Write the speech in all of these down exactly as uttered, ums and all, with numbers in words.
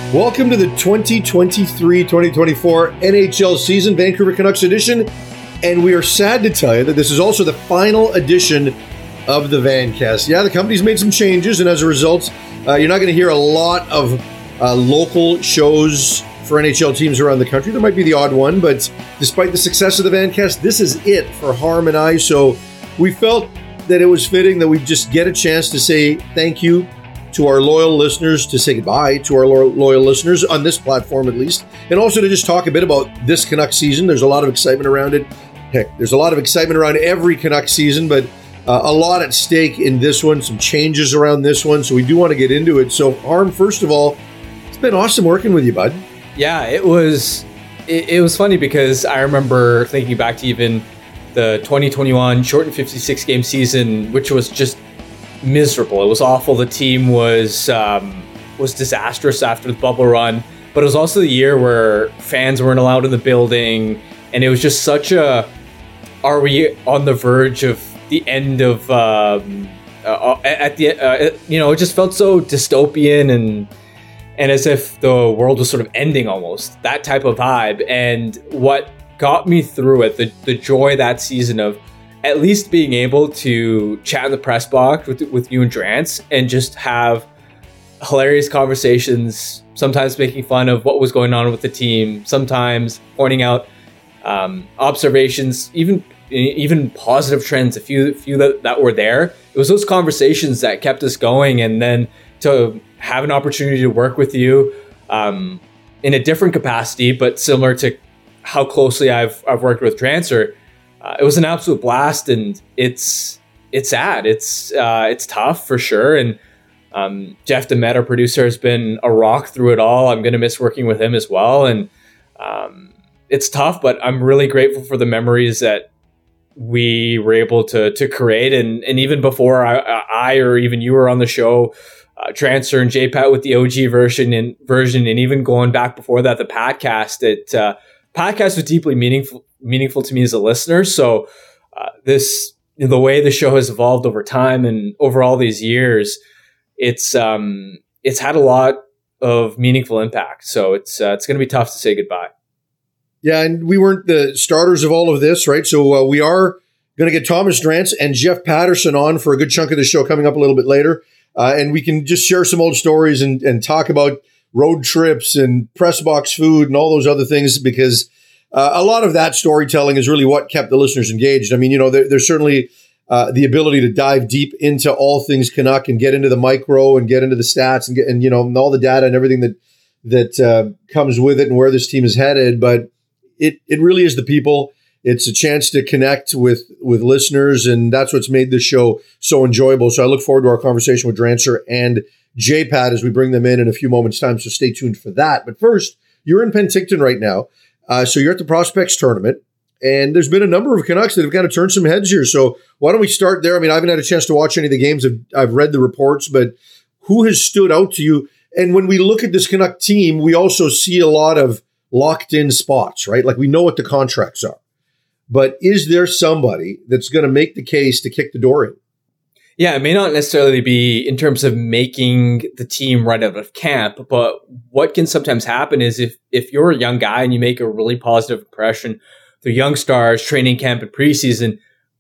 Welcome to the twenty twenty-three twenty twenty-four N H L season, Vancouver Canucks edition. And we are sad to tell you that this is also the final edition of the Vancast. Yeah, the company's made some changes, and as a result, uh, you're not going to hear a lot of uh, local shows for N H L teams around the country. There might be the odd one, but despite the success of the Vancast, this is it for Harm and I. So we felt that it was fitting that we just get a chance to say thank you to our loyal listeners, to say goodbye to our lo- loyal listeners on this platform at least, and also to just talk a bit about this Canucks season. There's a lot of excitement around it. Heck, there's a lot of excitement around every Canucks season, but uh, a lot at stake in this one, some changes around this one, so we do want to get into it. So, Harm, first of all, it's been awesome working with you, bud. Yeah, it was it, it was funny because I remember thinking back to even the twenty twenty-one shortened fifty-six game season, which was just miserable. It was awful. The team was um, was disastrous after the bubble run, but it was also the year where fans weren't allowed in the building, and it was just such a, are we on the verge of the end of, um, uh, at the, uh, you know, it just felt so dystopian and and as if the world was sort of ending almost, that type of vibe. And what got me through it, the, the joy that season of at least being able to chat in the press box with with you and Drance and just have hilarious conversations, sometimes making fun of what was going on with the team, sometimes pointing out um, observations, even even positive trends, a few few that, that were there. It was those conversations that kept us going, and then to have an opportunity to work with you um, in a different capacity, but similar to how closely I've I've worked with Drancer. Uh, it was an absolute blast, and it's it's sad. It's uh, it's tough for sure. And um, Jeff Demet, our producer, has been a rock through it all. I'm going to miss working with him as well. And um, it's tough, but I'm really grateful for the memories that we were able to to create. And and even before I, I or even you were on the show, uh, Transfer and J Pat with the O G version and version, and even going back before that, the podcast. It uh, podcast was deeply meaningful. meaningful to me as a listener. So uh, this, you know, the way the show has evolved over time and over all these years, it's um, it's had a lot of meaningful impact. So it's uh, it's going to be tough to say goodbye. Yeah, and we weren't the starters of all of this, right? So uh, we are going to get Thomas Drance and Jeff Patterson on for a good chunk of the show coming up a little bit later. Uh, and we can just share some old stories and, and talk about road trips and press box food and all those other things, because Uh, a lot of that storytelling is really what kept the listeners engaged. I mean, you know, there, there's certainly uh, the ability to dive deep into all things Canuck and get into the micro and get into the stats and get, and, you know, and all the data and everything that that uh, comes with it and where this team is headed. But it it really is the people. It's a chance to connect with with listeners, and that's what's made this show so enjoyable. So I look forward to our conversation with Drancer and J Pat as we bring them in in a few moments' time. So stay tuned for that. But first, you're in Penticton right now. Uh, so you're at the Prospects Tournament, and there's been a number of Canucks that have kind of turned some heads here. So why don't we start there? I mean, I haven't had a chance to watch any of the games. I've, I've read the reports, but who has stood out to you? And when we look at this Canuck team, we also see a lot of locked-in spots, right? Like we know what the contracts are. But is there somebody that's going to make the case to kick the door in? Yeah, it may not necessarily be in terms of making the team right out of camp, but what can sometimes happen is if if you're a young guy and you make a really positive impression through young stars, training camp, and preseason,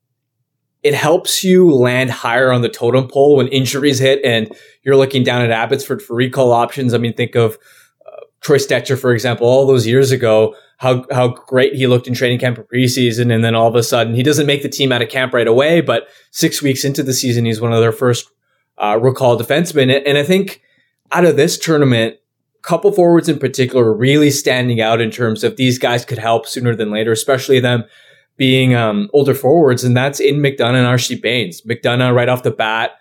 it helps you land higher on the totem pole when injuries hit and you're looking down at Abbotsford for recall options. I mean, think of uh, Troy Stetcher, for example, all those years ago, how how great he looked in training camp or preseason, and then all of a sudden he doesn't make the team out of camp right away, but six weeks into the season, he's one of their first uh, recall defensemen. And I think out of this tournament, a couple forwards in particular really standing out in terms of these guys could help sooner than later, especially them being um, older forwards, and that's in McDonough and Archie Bains. McDonough, right off the bat,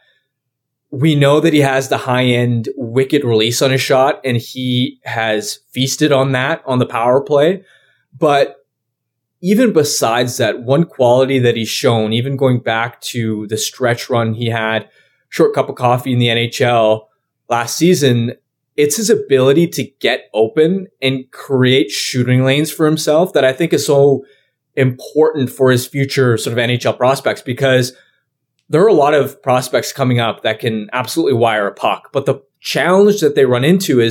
we know that he has the high-end wicked release on his shot, and he has feasted on that on the power play. But even besides that, one quality that he's shown, even going back to the stretch run he had, short cup of coffee in the N H L last season, it's his ability to get open and create shooting lanes for himself that I think is so important for his future sort of N H L prospects, because there are a lot of prospects coming up that can absolutely wire a puck. But the challenge that they run into is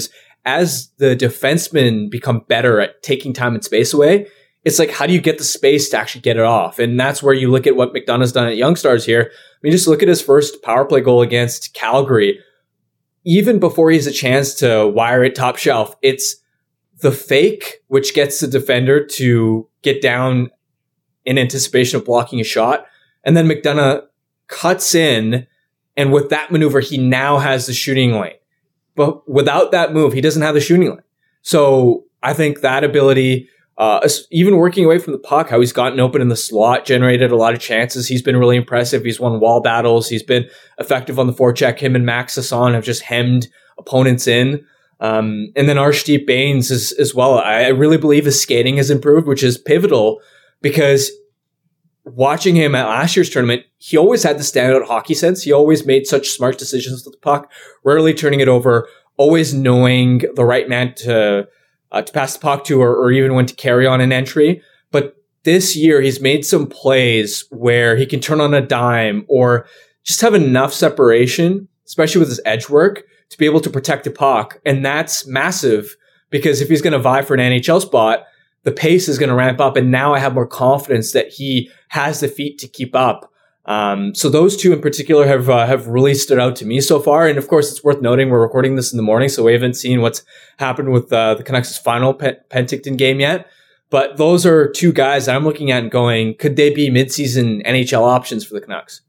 as the defensemen become better at taking time and space away, it's like, how do you get the space to actually get it off? And that's where you look at what McDonagh's done at Young Stars here. I mean, just look at his first power play goal against Calgary. Even before he has a chance to wire it top shelf, it's the fake, which gets the defender to get down in anticipation of blocking a shot. And then McDonagh cuts in, and with that maneuver, he now has the shooting lane. But without that move, he doesn't have the shooting lane. So I think that ability, uh, even working away from the puck, how he's gotten open in the slot, generated a lot of chances. He's been really impressive. He's won wall battles. He's been effective on the forecheck. Him and Max Sasson have just hemmed opponents in. Um, and then Arshdeep Bains as, as well. I really believe his skating has improved, which is pivotal, because watching him at last year's tournament, he always had the standout hockey sense. He always made such smart decisions with the puck, rarely turning it over, always knowing the right man to uh, to pass the puck to, or, or even when to carry on an entry. But this year, he's made some plays where he can turn on a dime or just have enough separation, especially with his edge work, to be able to protect the puck. And that's massive, because if he's going to vie for an N H L spot, the pace is going to ramp up. And now I have more confidence that he has the feet to keep up. Um, so those two in particular have uh, have really stood out to me so far. And of course, it's worth noting we're recording this in the morning, so we haven't seen what's happened with uh, the Canucks' final Pen- Penticton game yet. But those are two guys that I'm looking at and going, could they be midseason N H L options for the Canucks?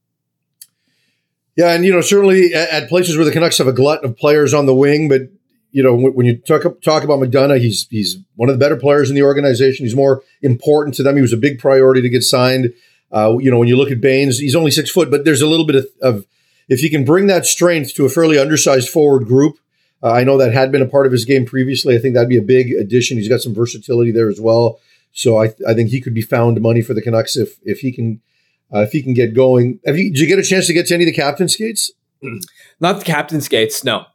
Yeah, and, you know, certainly at, at places where the Canucks have a glut of players on the wing, but, you know, when, when you talk talk about McDonagh, he's he's one of the better players in the organization. He's more important to them. He was a big priority to get signed. Uh, you know, when you look at Bains, he's only six foot, but there's a little bit of, of if he can bring that strength to a fairly undersized forward group. Uh, I know that had been a part of his game previously. I think that'd be a big addition. He's got some versatility there as well. So I I think he could be found money for the Canucks if if he can uh, if he can get going. Have you did you get a chance to get to any of the captain skates? Not the captain skates, no.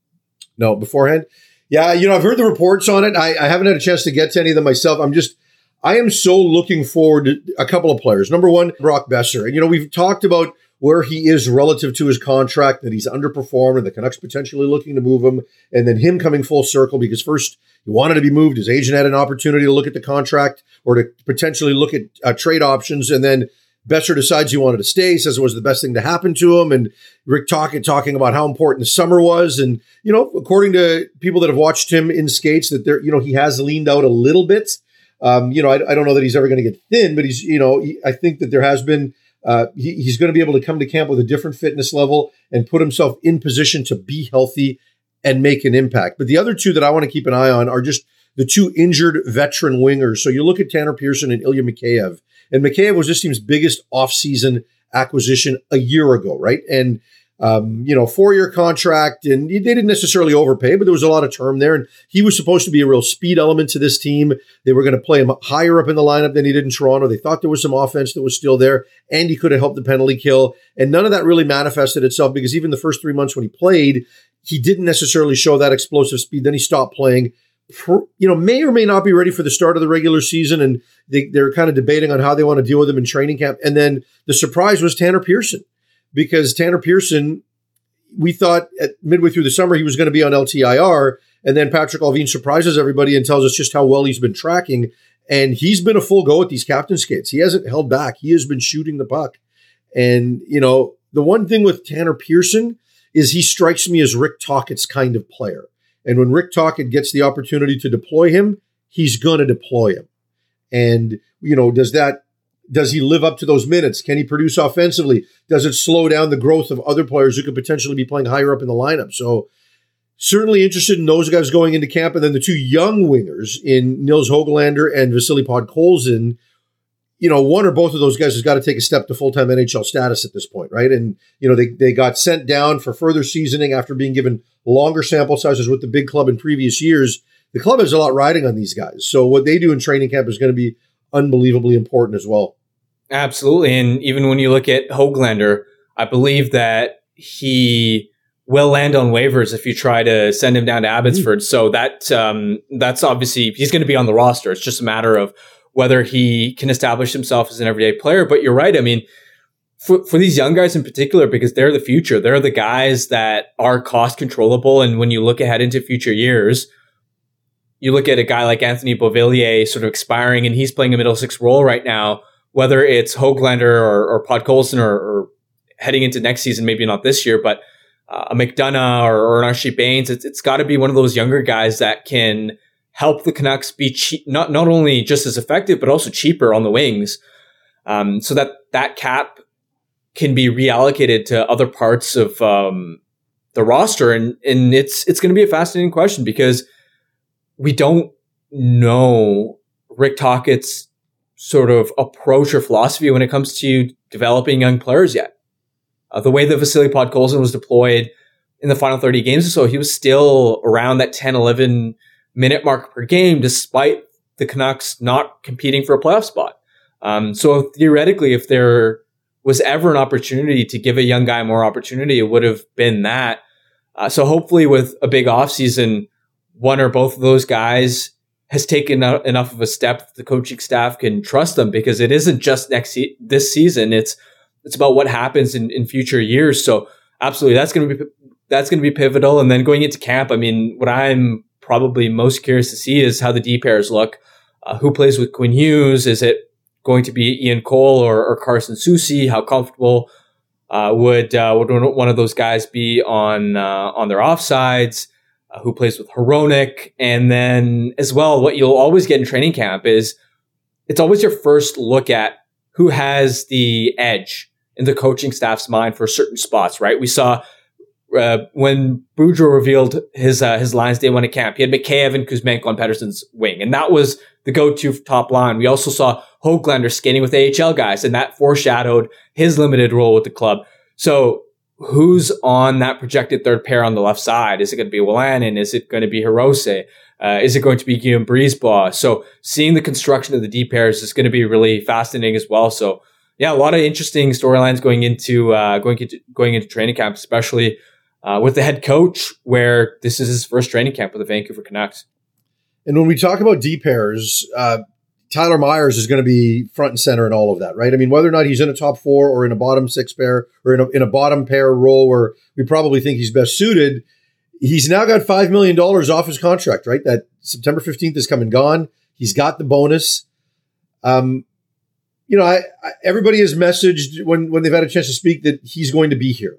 No, beforehand. Yeah, you know, I've heard the reports on it. I, I haven't had a chance to get to any of them myself. I'm just I am so looking forward to a couple of players. Number one, Brock Boeser. And, you know, we've talked about where he is relative to his contract, that he's underperformed and the Canucks potentially looking to move him, and then him coming full circle because first he wanted to be moved. His agent had an opportunity to look at the contract or to potentially look at uh, trade options, and then Boeser decides he wanted to stay, says it was the best thing to happen to him, and Rick Tocchet talking about how important the summer was. And, you know, according to people that have watched him in skates, that there, you know, he has leaned out a little bit. Um, you know, I, I don't know that he's ever going to get thin, but he's, you know, he, I think that there has been, uh, he, he's going to be able to come to camp with a different fitness level and put himself in position to be healthy and make an impact. But the other two that I want to keep an eye on are just the two injured veteran wingers. So you look at Tanner Pearson and Ilya Mikheyev, and Mikheyev was this team's biggest offseason acquisition a year ago, right? And, Um, you know, four-year contract, and they didn't necessarily overpay, but there was a lot of term there. And he was supposed to be a real speed element to this team. They were going to play him higher up in the lineup than he did in Toronto. They thought there was some offense that was still there, and he could have helped the penalty kill. And none of that really manifested itself because even the first three months when he played, he didn't necessarily show that explosive speed. Then he stopped playing. You know, may or may not be ready for the start of the regular season, and they, they're kind of debating on how they want to deal with him in training camp. And then the surprise was Tanner Pearson. Because Tanner Pearson, we thought at midway through the summer he was going to be on L T I R, and then Patrick Allvin surprises everybody and tells us just how well he's been tracking, and he's been a full go at these captain skates. He hasn't held back. He has been shooting the puck. And, you know, the one thing with Tanner Pearson is he strikes me as Rick Tocchet's kind of player. And when Rick Tocchet gets the opportunity to deploy him, he's going to deploy him. And, you know, does that Does he live up to those minutes? Can he produce offensively? Does it slow down the growth of other players who could potentially be playing higher up in the lineup? So certainly interested in those guys going into camp. And then the two young wingers in Nils Hoglander and Vasily Podkolzin, you know, one or both of those guys has got to take a step to full-time N H L status at this point, right? And, you know, they, they got sent down for further seasoning after being given longer sample sizes with the big club in previous years. The club has a lot riding on these guys. So what they do in training camp is going to be unbelievably important as well. Absolutely. And even when you look at Hoglander, I believe that he will land on waivers if you try to send him down to Abbotsford. Mm. So that um, that's obviously, he's going to be on the roster. It's just a matter of whether he can establish himself as an everyday player. But you're right. I mean, for, for these young guys in particular, because they're the future, they're the guys that are cost controllable. And when you look ahead into future years, you look at a guy like Anthony Beauvillier sort of expiring, and he's playing a middle six role right now, whether it's Höglander or, or Podkolzin or, or heading into next season, maybe not this year, but uh, a McDonough or, or an Archie Bains, it's, it's got to be one of those younger guys that can help the Canucks be cheap, not, not only just as effective, but also cheaper on the wings. Um, so that that cap can be reallocated to other parts of um, the roster. And, and it's, it's going to be a fascinating question because we don't know Rick Tocchet's sort of approach or philosophy when it comes to developing young players yet. Uh, the way that Vasily Podkolzin was deployed in the final thirty games or so, he was still around that ten, eleven minute mark per game, despite the Canucks not competing for a playoff spot. Um, so theoretically, if there was ever an opportunity to give a young guy more opportunity, it would have been that. Uh, so hopefully with a big offseason, one or both of those guys has taken a, enough of a step that the coaching staff can trust them, because it isn't just next se- this season. It's it's about what happens in, in future years. So absolutely, that's going to be that's going to be pivotal. And then going into camp, I mean, what I'm probably most curious to see is how the D pairs look. Uh, who plays with Quinn Hughes? Is it going to be Ian Cole or, or Carson Soucy? How comfortable uh, would uh, would one of those guys be on uh, on their offsides? Uh, who plays with Hronek? And then as well, what you'll always get in training camp is it's always your first look at who has the edge in the coaching staff's mind for certain spots, right? We saw uh, when Boudreau revealed his uh, his lines day one at camp, he had Mikheyev and Kuzmenko on Pettersson's wing, and that was the go-to top line. We also saw Höglander skating with A H L guys, and that foreshadowed his limited role with the club. So who's on that projected third pair on the left side? Is it going to be Wolanin? Is it going to be Hirose? Uh, is it going to be Guillaume Brisebois? So seeing the construction of the D pairs is going to be really fascinating as well. So yeah, a lot of interesting storylines going into uh, going into going into training camp, especially uh, with the head coach, where this is his first training camp with the Vancouver Canucks. And when we talk about D pairs, uh, Tyler Myers is going to be front and center in all of that, right? I mean, whether or not he's in a top four or in a bottom six pair or in a, in a bottom pair role where we probably think he's best suited, he's now got five million dollars off his contract, right? That September fifteenth is come and gone. He's got the bonus. Um, you know, I, I, everybody has messaged when, when they've had a chance to speak that he's going to be here.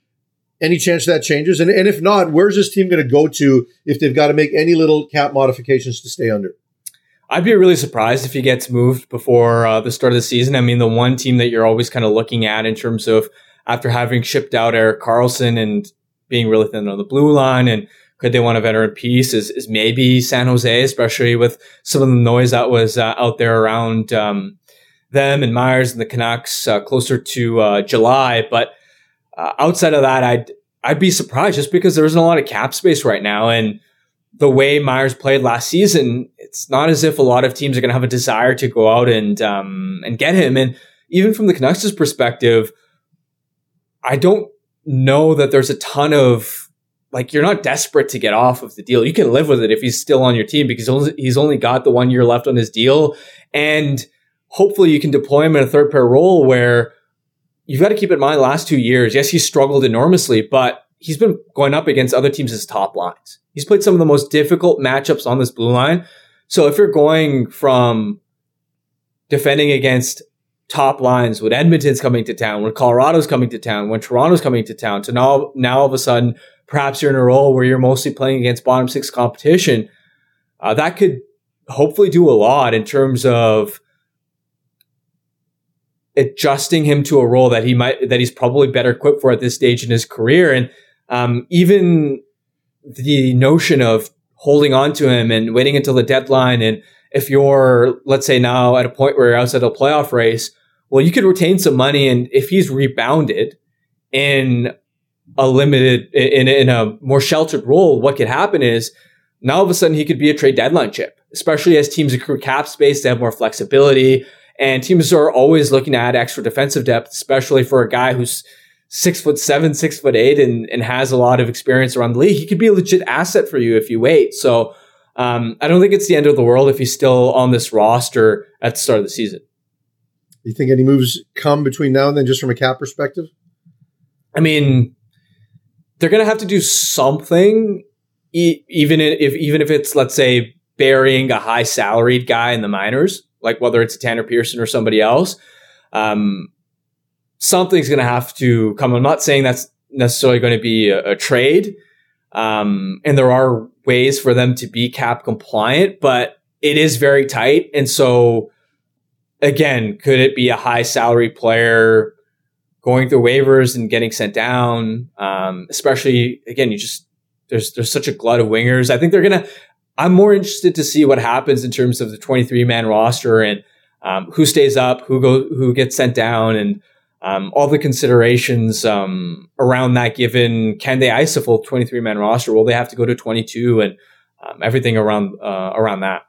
Any chance that changes? And, and if not, where's this team going to go to if they've got to make any little cap modifications to stay under? I'd be really surprised if he gets moved before uh, the start of the season. I mean, the one team that you're always kind of looking at in terms of after having shipped out Erik Karlsson and being really thin on the blue line, and could they want a veteran piece, is, is maybe San Jose, especially with some of the noise that was uh, out there around um, them and Myers and the Canucks uh, closer to uh, July. But uh, outside of that, I'd I'd be surprised just because there isn't a lot of cap space right now. And the way Myers played last season, it's not as if a lot of teams are going to have a desire to go out and um, and get him. And even from the Canucks' perspective, I don't know that there's a ton of, like, you're not desperate to get off of the deal. You can live with it if he's still on your team because he's only, he's only got the one year left on his deal. And hopefully you can deploy him in a third pair role where you've got to keep in mind the last two years, yes, he's struggled enormously, but he's been going up against other teams' top lines. He's played some of the most difficult matchups on this blue line. So if you're going from defending against top lines when Edmonton's coming to town, when Colorado's coming to town, when Toronto's coming to town, to now, now all of a sudden, perhaps you're in a role where you're mostly playing against bottom six competition, uh, that could hopefully do a lot in terms of adjusting him to a role that he might, that he's probably better equipped for at this stage in his career. And um, even the notion of holding on to him and waiting until the deadline. And if you're, let's say now at a point where you're outside a playoff race, well, you could retain some money. And if he's rebounded in a limited, in, in a more sheltered role, what could happen is now all of a sudden he could be a trade deadline chip, especially as teams accrue cap space, they have more flexibility. And teams are always looking to add extra defensive depth, especially for a guy who's six foot seven, six foot eight, and, and has a lot of experience around the league. He could be a legit asset for you if you wait. So um, I don't think it's the end of the world if he's still on this roster at the start of the season. You think any moves come between now and then, just from a cap perspective? I mean, they're going to have to do something, e- even if even if it's, let's say, burying a high salaried guy in the minors, like whether it's Tanner Pearson or somebody else. Um, something's going to have to come. I'm not saying that's necessarily going to be a, a trade, um, and there are ways for them to be cap compliant, but it is very tight, and so. Again, could it be a high salary player going through waivers and getting sent down? Um, especially, again, you just, there's, there's such a glut of wingers. I think they're going to, I'm more interested to see what happens in terms of the twenty-three man roster and um, who stays up, who go, who gets sent down, and um, all the considerations um, around that, given can they ice a full twenty-three man roster? Will they have to go to twenty-two, and um, everything around, uh, around that.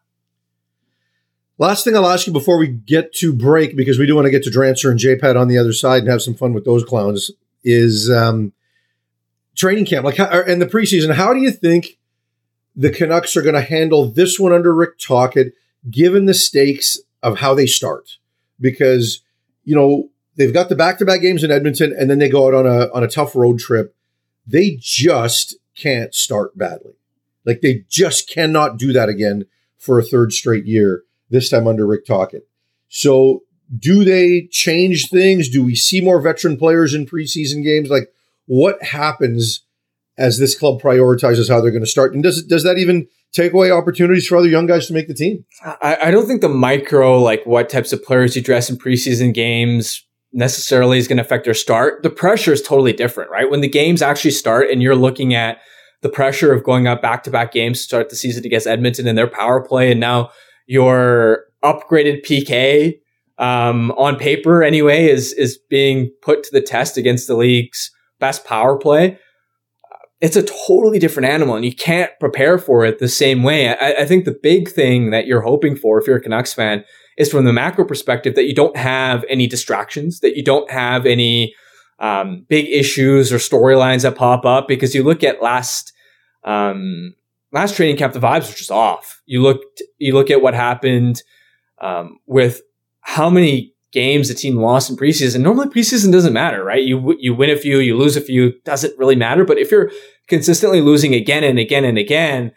Last thing I'll ask you before we get to break, because we do want to get to Drancer and J-Pad on the other side and have some fun with those clowns, is um, training camp, like, how, and the preseason. How do you think the Canucks are going to handle this one under Rick Tocchet, given the stakes of how they start? Because, you know, they've got the back-to-back games in Edmonton, and then they go out on a on a tough road trip. They just can't start badly. Like, they just cannot do that again for a third straight year. This time under Rick Tocchet. So do they change things? Do we see more veteran players in preseason games? Like, what happens as this club prioritizes how they're going to start? And does does that even take away opportunities for other young guys to make the team? I, I don't think the micro, like what types of players you dress in preseason games necessarily is going to affect their start. The pressure is totally different, right? When the games actually start and you're looking at the pressure of going up back-to-back games to start the season against Edmonton and their power play, and now your upgraded P K um, on paper anyway is is being put to the test against the league's best power play. It's a totally different animal, and you can't prepare for it the same way. I, I think the big thing that you're hoping for, if you're a Canucks fan, is from the macro perspective that you don't have any distractions, that you don't have any um, big issues or storylines that pop up. Because you look at last um, last training camp, the vibes were just off. You look you look at what happened um, with how many games the team lost in preseason. Normally preseason doesn't matter, right? You you win a few, you lose a few, doesn't really matter. But if you're consistently losing again and again and again,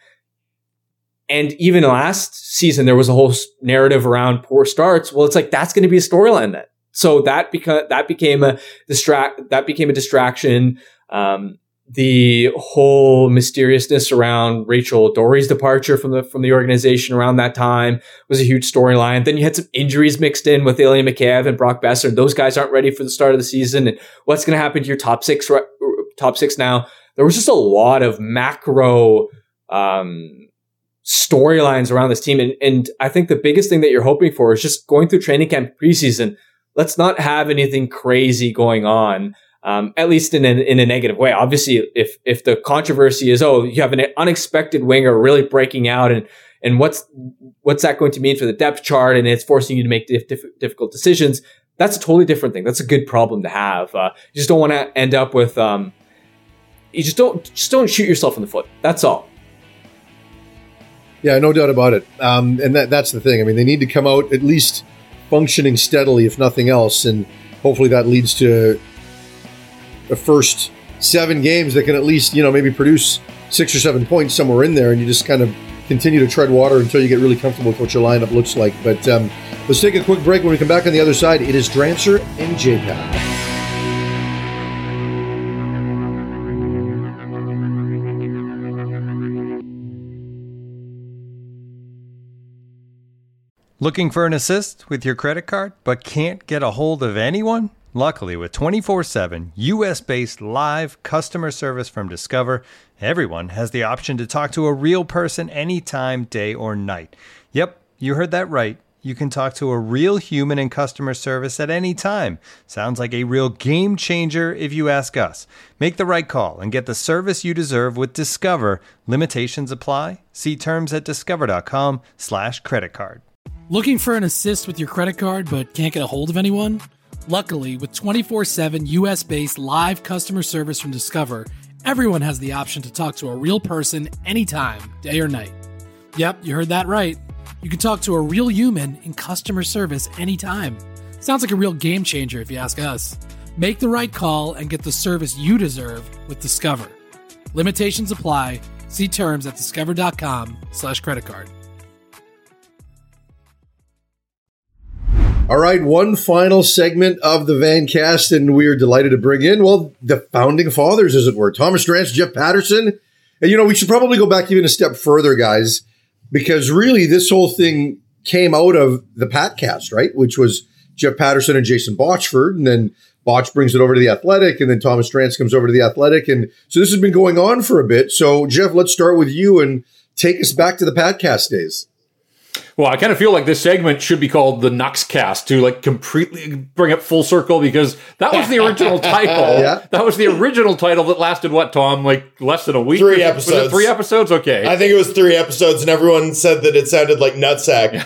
and even last season there was a whole narrative around poor starts, well, it's like that's going to be a storyline then. So that beca- that became a distract that became a distraction. Um, the whole mysteriousness around Rachel Dory's departure from the from the organization around that time was a huge storyline. Then you had some injuries mixed in with Ilya Mikheyev and Brock Besser. Those guys aren't ready for the start of the season. And what's going to happen to your top six top six now? There was just a lot of macro um, storylines around this team. And, and I think the biggest thing that you're hoping for is just going through training camp preseason. Let's not have anything crazy going on. Um, at least in a, in a negative way. Obviously, if if the controversy is, oh, you have an unexpected winger really breaking out, and and what's what's that going to mean for the depth chart, and it's forcing you to make dif- dif- difficult decisions, that's a totally different thing. That's a good problem to have. Uh, you just don't want to end up with, um, you just don't just don't shoot yourself in the foot. That's all. Yeah, no doubt about it. Um, and that that's the thing. I mean, they need to come out at least functioning steadily, if nothing else, and hopefully that leads to the first seven games that can at least, you know, maybe produce six or seven points somewhere in there, and you just kind of continue to tread water until you get really comfortable with what your lineup looks like. But um, let's take a quick break. When we come back on the other side, it is Drancer and J-Pad. Looking for an assist with your credit card, but can't get a hold of anyone? Luckily, with twenty-four seven U S-based live customer service from Discover, everyone has the option to talk to a real person anytime, day or night. Yep, you heard that right. You can talk to a real human in customer service at any time. Sounds like a real game changer if you ask us. Make the right call and get the service you deserve with Discover. Limitations apply. See terms at discover.com slash credit card. Looking for an assist with your credit card but can't get a hold of anyone? Luckily, with twenty-four seven U S-based live customer service from Discover, everyone has the option to talk to a real person anytime, day or night. Yep, you heard that right. You can talk to a real human in customer service anytime. Sounds like a real game changer if you ask us. Make the right call and get the service you deserve with Discover. Limitations apply. See terms at discover.com slash credit card. All right, one final segment of the VanCast, and we are delighted to bring in, well, the founding fathers, as it were, Thomas Drance, Jeff Paterson. And, you know, we should probably go back even a step further, guys, because really this whole thing came out of the Patcast, right? Which was Jeff Paterson and Jason Botchford, and then Botch brings it over to The Athletic, and then Thomas Drance comes over to The Athletic. And so this has been going on for a bit. So, Jeff, let's start with you and take us back to the Patcast days. Well, I kind of feel like this segment should be called the Nuxcast to like completely bring it full circle, because that was the original title. Yeah. That was the original title that lasted what, Tom? Like less than a week? Three episodes. Was it three episodes? Okay. I think it was three episodes, and everyone said that it sounded like nutsack.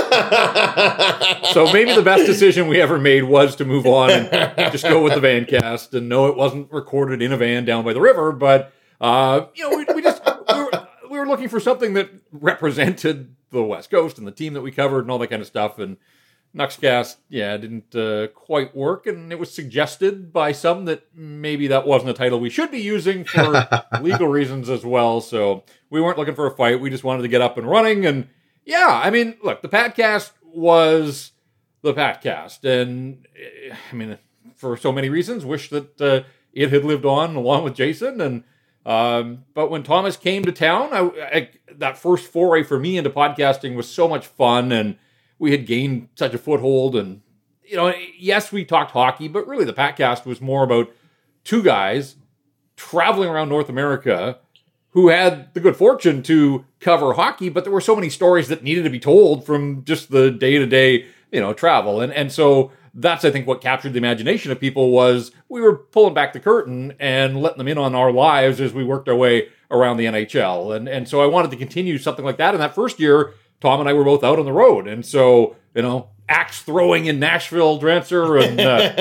So maybe the best decision we ever made was to move on and just go with the VanCast. And no, it wasn't recorded in a van down by the river, but uh, you know, we, we just we were, we were looking for something that represented the West Coast and the team that we covered and all that kind of stuff. And Nuxcast, yeah, didn't uh, quite work. And it was suggested by some that maybe that wasn't a title we should be using for legal reasons as well. So we weren't looking for a fight. We just wanted to get up and running. And yeah, I mean, look, the Patcast was the Patcast. And I mean, for so many reasons, wish that uh, it had lived on along with Jason. And Um, but when Thomas came to town, I, I, that first foray for me into podcasting was so much fun, and we had gained such a foothold. And, you know, yes, we talked hockey, but really the Patcast was more about two guys traveling around North America who had the good fortune to cover hockey, but there were so many stories that needed to be told from just the day-to-day, you know, travel. And, and so that's, I think, what captured the imagination of people was we were pulling back the curtain and letting them in on our lives as we worked our way around the N H L. And and so I wanted to continue something like that. And that first year, Tom and I were both out on the road. And so, you know, axe throwing in Nashville, Drancer, and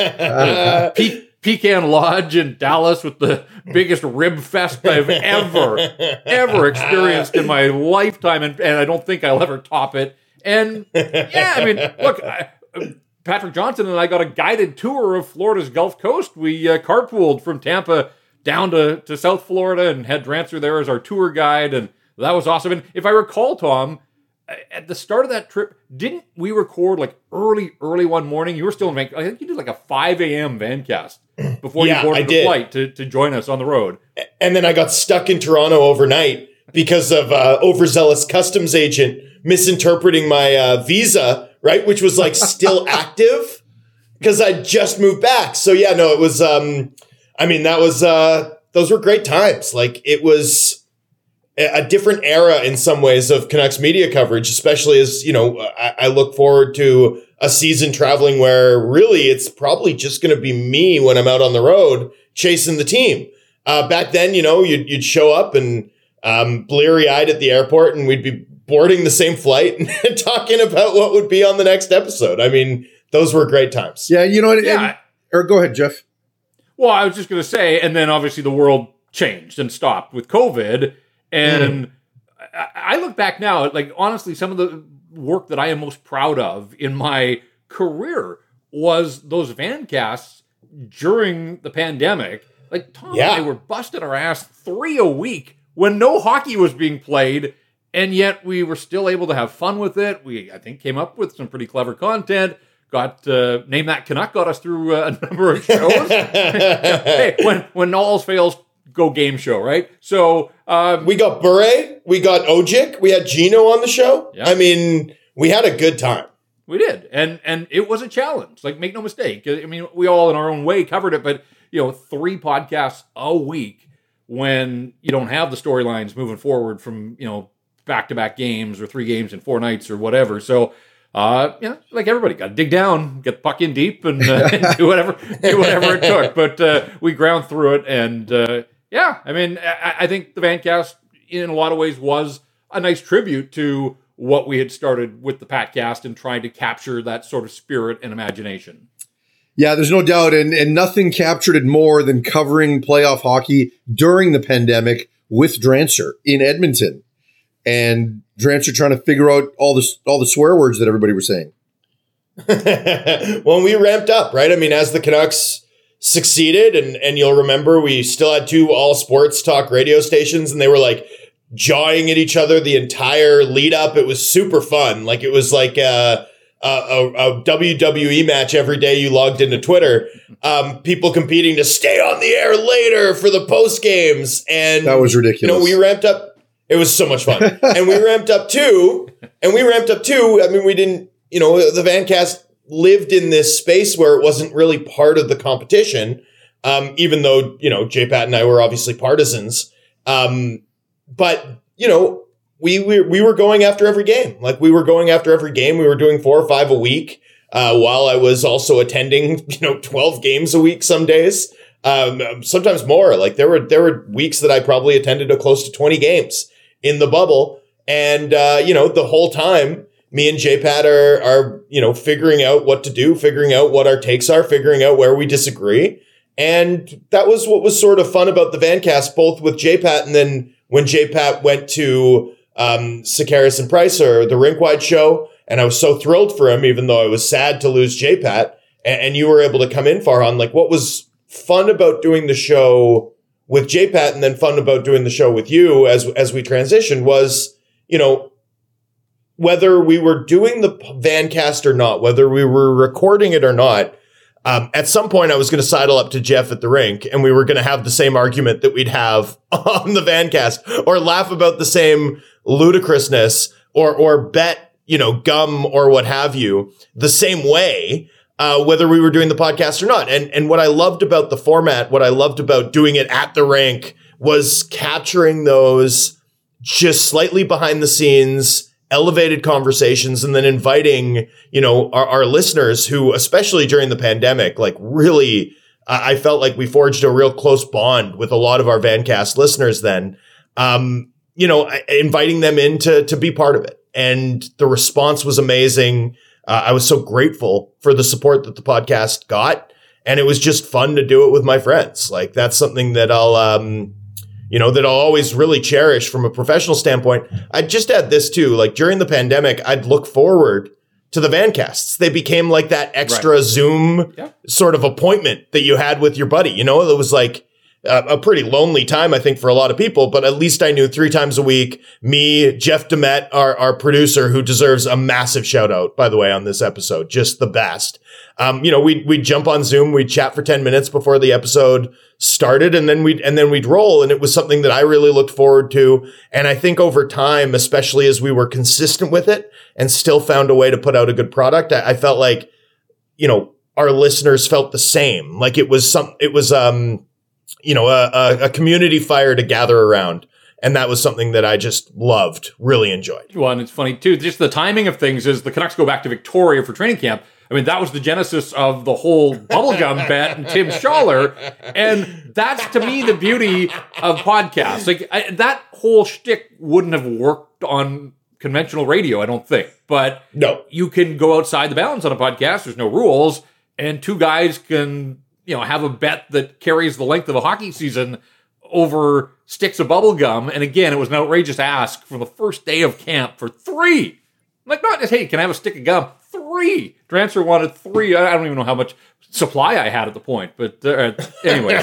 uh, Pe- Pecan Lodge in Dallas with the biggest rib fest I've ever, ever experienced in my lifetime. And, and I don't think I'll ever top it. And yeah, I mean, look, I, Patrick Johnson and I got a guided tour of Florida's Gulf Coast. We uh, carpooled from Tampa down to, to South Florida and had Drancer there as our tour guide, and that was awesome. And if I recall, Tom, at the start of that trip, didn't we record like early, early one morning? You were still in Vancouver. I think you did like a five a.m. VanCast before yeah, you boarded I the did. flight to, to join us on the road. And then I got stuck in Toronto overnight because of uh, overzealous customs agent misinterpreting my uh, visa, right? Which was like still active because I just moved back. So yeah, no, it was, um, I mean, that was, uh, those were great times. Like it was a different era in some ways of Canucks media coverage, especially as, you know, I, I look forward to a season traveling where really it's probably just going to be me when I'm out on the road chasing the team. Uh, back then, you know, you'd, you'd show up and um, bleary eyed at the airport and we'd be boarding the same flight and talking about what would be on the next episode. I mean, those were great times. Yeah, you know what? Yeah. And, or go ahead, Jeff. Well, I was just going to say, and then obviously the world changed and stopped with COVID. And mm. I, I look back now at, like, honestly, some of the work that I am most proud of in my career was those VanCasts during the pandemic. Like, Tom yeah. and I were busting our ass three a week when no hockey was being played. And yet we were still able to have fun with it. We, I think, came up with some pretty clever content. Got uh, Name That Canuck got us through uh, a number of shows. Hey, when when all else fails, go game show, right? So um, we got Bure, we got Ojic, we had Gino on the show. Yeah. I mean, we had a good time. We did, and and it was a challenge. Like, make no mistake. I mean, we all in our own way covered it, but you know, three podcasts a week when you don't have the storylines moving forward from, you know, back-to-back games or three games in four nights or whatever. So, uh, you know, like everybody, got to dig down, get the puck in deep, and, uh, and do whatever do whatever it took. But uh, we ground through it, and uh, yeah, I mean, I, I think the VanCast, in a lot of ways, was a nice tribute to what we had started with the Patcast and trying to capture that sort of spirit and imagination. Yeah, there's no doubt, and and nothing captured it more than covering playoff hockey during the pandemic with Drancer in Edmonton. And Drancer trying to figure out all the all the swear words that everybody was saying. When we ramped up, right? I mean, as the Canucks succeeded, and, and you'll remember we still had two all sports talk radio stations, and they were like jawing at each other the entire lead up. It was super fun. Like it was like a, a, a W W E match every day you logged into Twitter. Um, people competing to stay on the air later for the post games. And that was ridiculous. You know, we ramped up. It was so much fun. And we ramped up too. And we ramped up too. I mean, we didn't, you know, the Vancast lived in this space where it wasn't really part of the competition. Um, even though, you know, J-Pat and I were obviously partisans. Um, but, you know, we, we, we were going after every game. Like we were going after every game. We were doing four or five a week, uh, while I was also attending, you know, twelve games a week some days. Um, sometimes more. Like there were, there were weeks that I probably attended a close to twenty games in the bubble. And, uh, you know, the whole time me and J-Pat are, are, you know, figuring out what to do, figuring out what our takes are, figuring out where we disagree. And that was what was sort of fun about the Vancast, both with J-Pat and then when J-Pat went to um, Sekeres and Price or the Rink-Wide show. And I was so thrilled for him, even though I was sad to lose J-Pat. And, and you were able to come in, Farhan. Like what was fun about doing the show with J-Pat and then fun about doing the show with you as, as we transitioned was, you know, whether we were doing the Vancast or not, whether we were recording it or not, um, at some point I was going to sidle up to Jeff at the rink and we were going to have the same argument that we'd have on the Vancast or laugh about the same ludicrousness or, or bet, you know, gum or what have you the same way. Uh, whether we were doing the podcast or not. And, and what I loved about the format, what I loved about doing it at the rink was capturing those just slightly behind the scenes, elevated conversations, and then inviting, you know, our, our listeners who, especially during the pandemic, like really, uh, I felt like we forged a real close bond with a lot of our Vancast listeners then, um, you know, inviting them in to, to be part of it. And the response was amazing. Uh, I was so grateful for the support that the podcast got, and it was just fun to do it with my friends. Like that's something that I'll, um, you know, that I'll always really cherish from a professional standpoint. I'd just add this too, like during the pandemic, I'd look forward to the Vancasts. They became like that extra right. Zoom yeah. sort of appointment that you had with your buddy. You know, it was like a, a pretty lonely time, I think, for a lot of people, but at least I knew three times a week, me, Jeff Demet, our, our producer, who deserves a massive shout out, by the way, on this episode, just the best. Um, you know, we'd, we'd jump on Zoom, we'd chat for ten minutes before the episode started, and then we'd, and then we'd roll. And it was something that I really looked forward to. And I think over time, especially as we were consistent with it and still found a way to put out a good product, I, I felt like, you know, our listeners felt the same. Like it was some, it was, um, you know, a, a, a community fire to gather around. And that was something that I just loved, really enjoyed. Well, and it's funny, too, just the timing of things is the Canucks go back to Victoria for training camp. I mean, that was the genesis of the whole bubblegum bet and Tim Schaller. And that's, to me, the beauty of podcasts. Like, I, that whole shtick wouldn't have worked on conventional radio, I don't think. But no, you can go outside the bounds on a podcast. There's no rules. And two guys can, you know, have a bet that carries the length of a hockey season over sticks of bubble gum. And again, it was an outrageous ask for the first day of camp for three. Like, not just, hey, can I have a stick of gum? Three. Transfer wanted three. I don't even know how much supply I had at the point. But uh, anyways,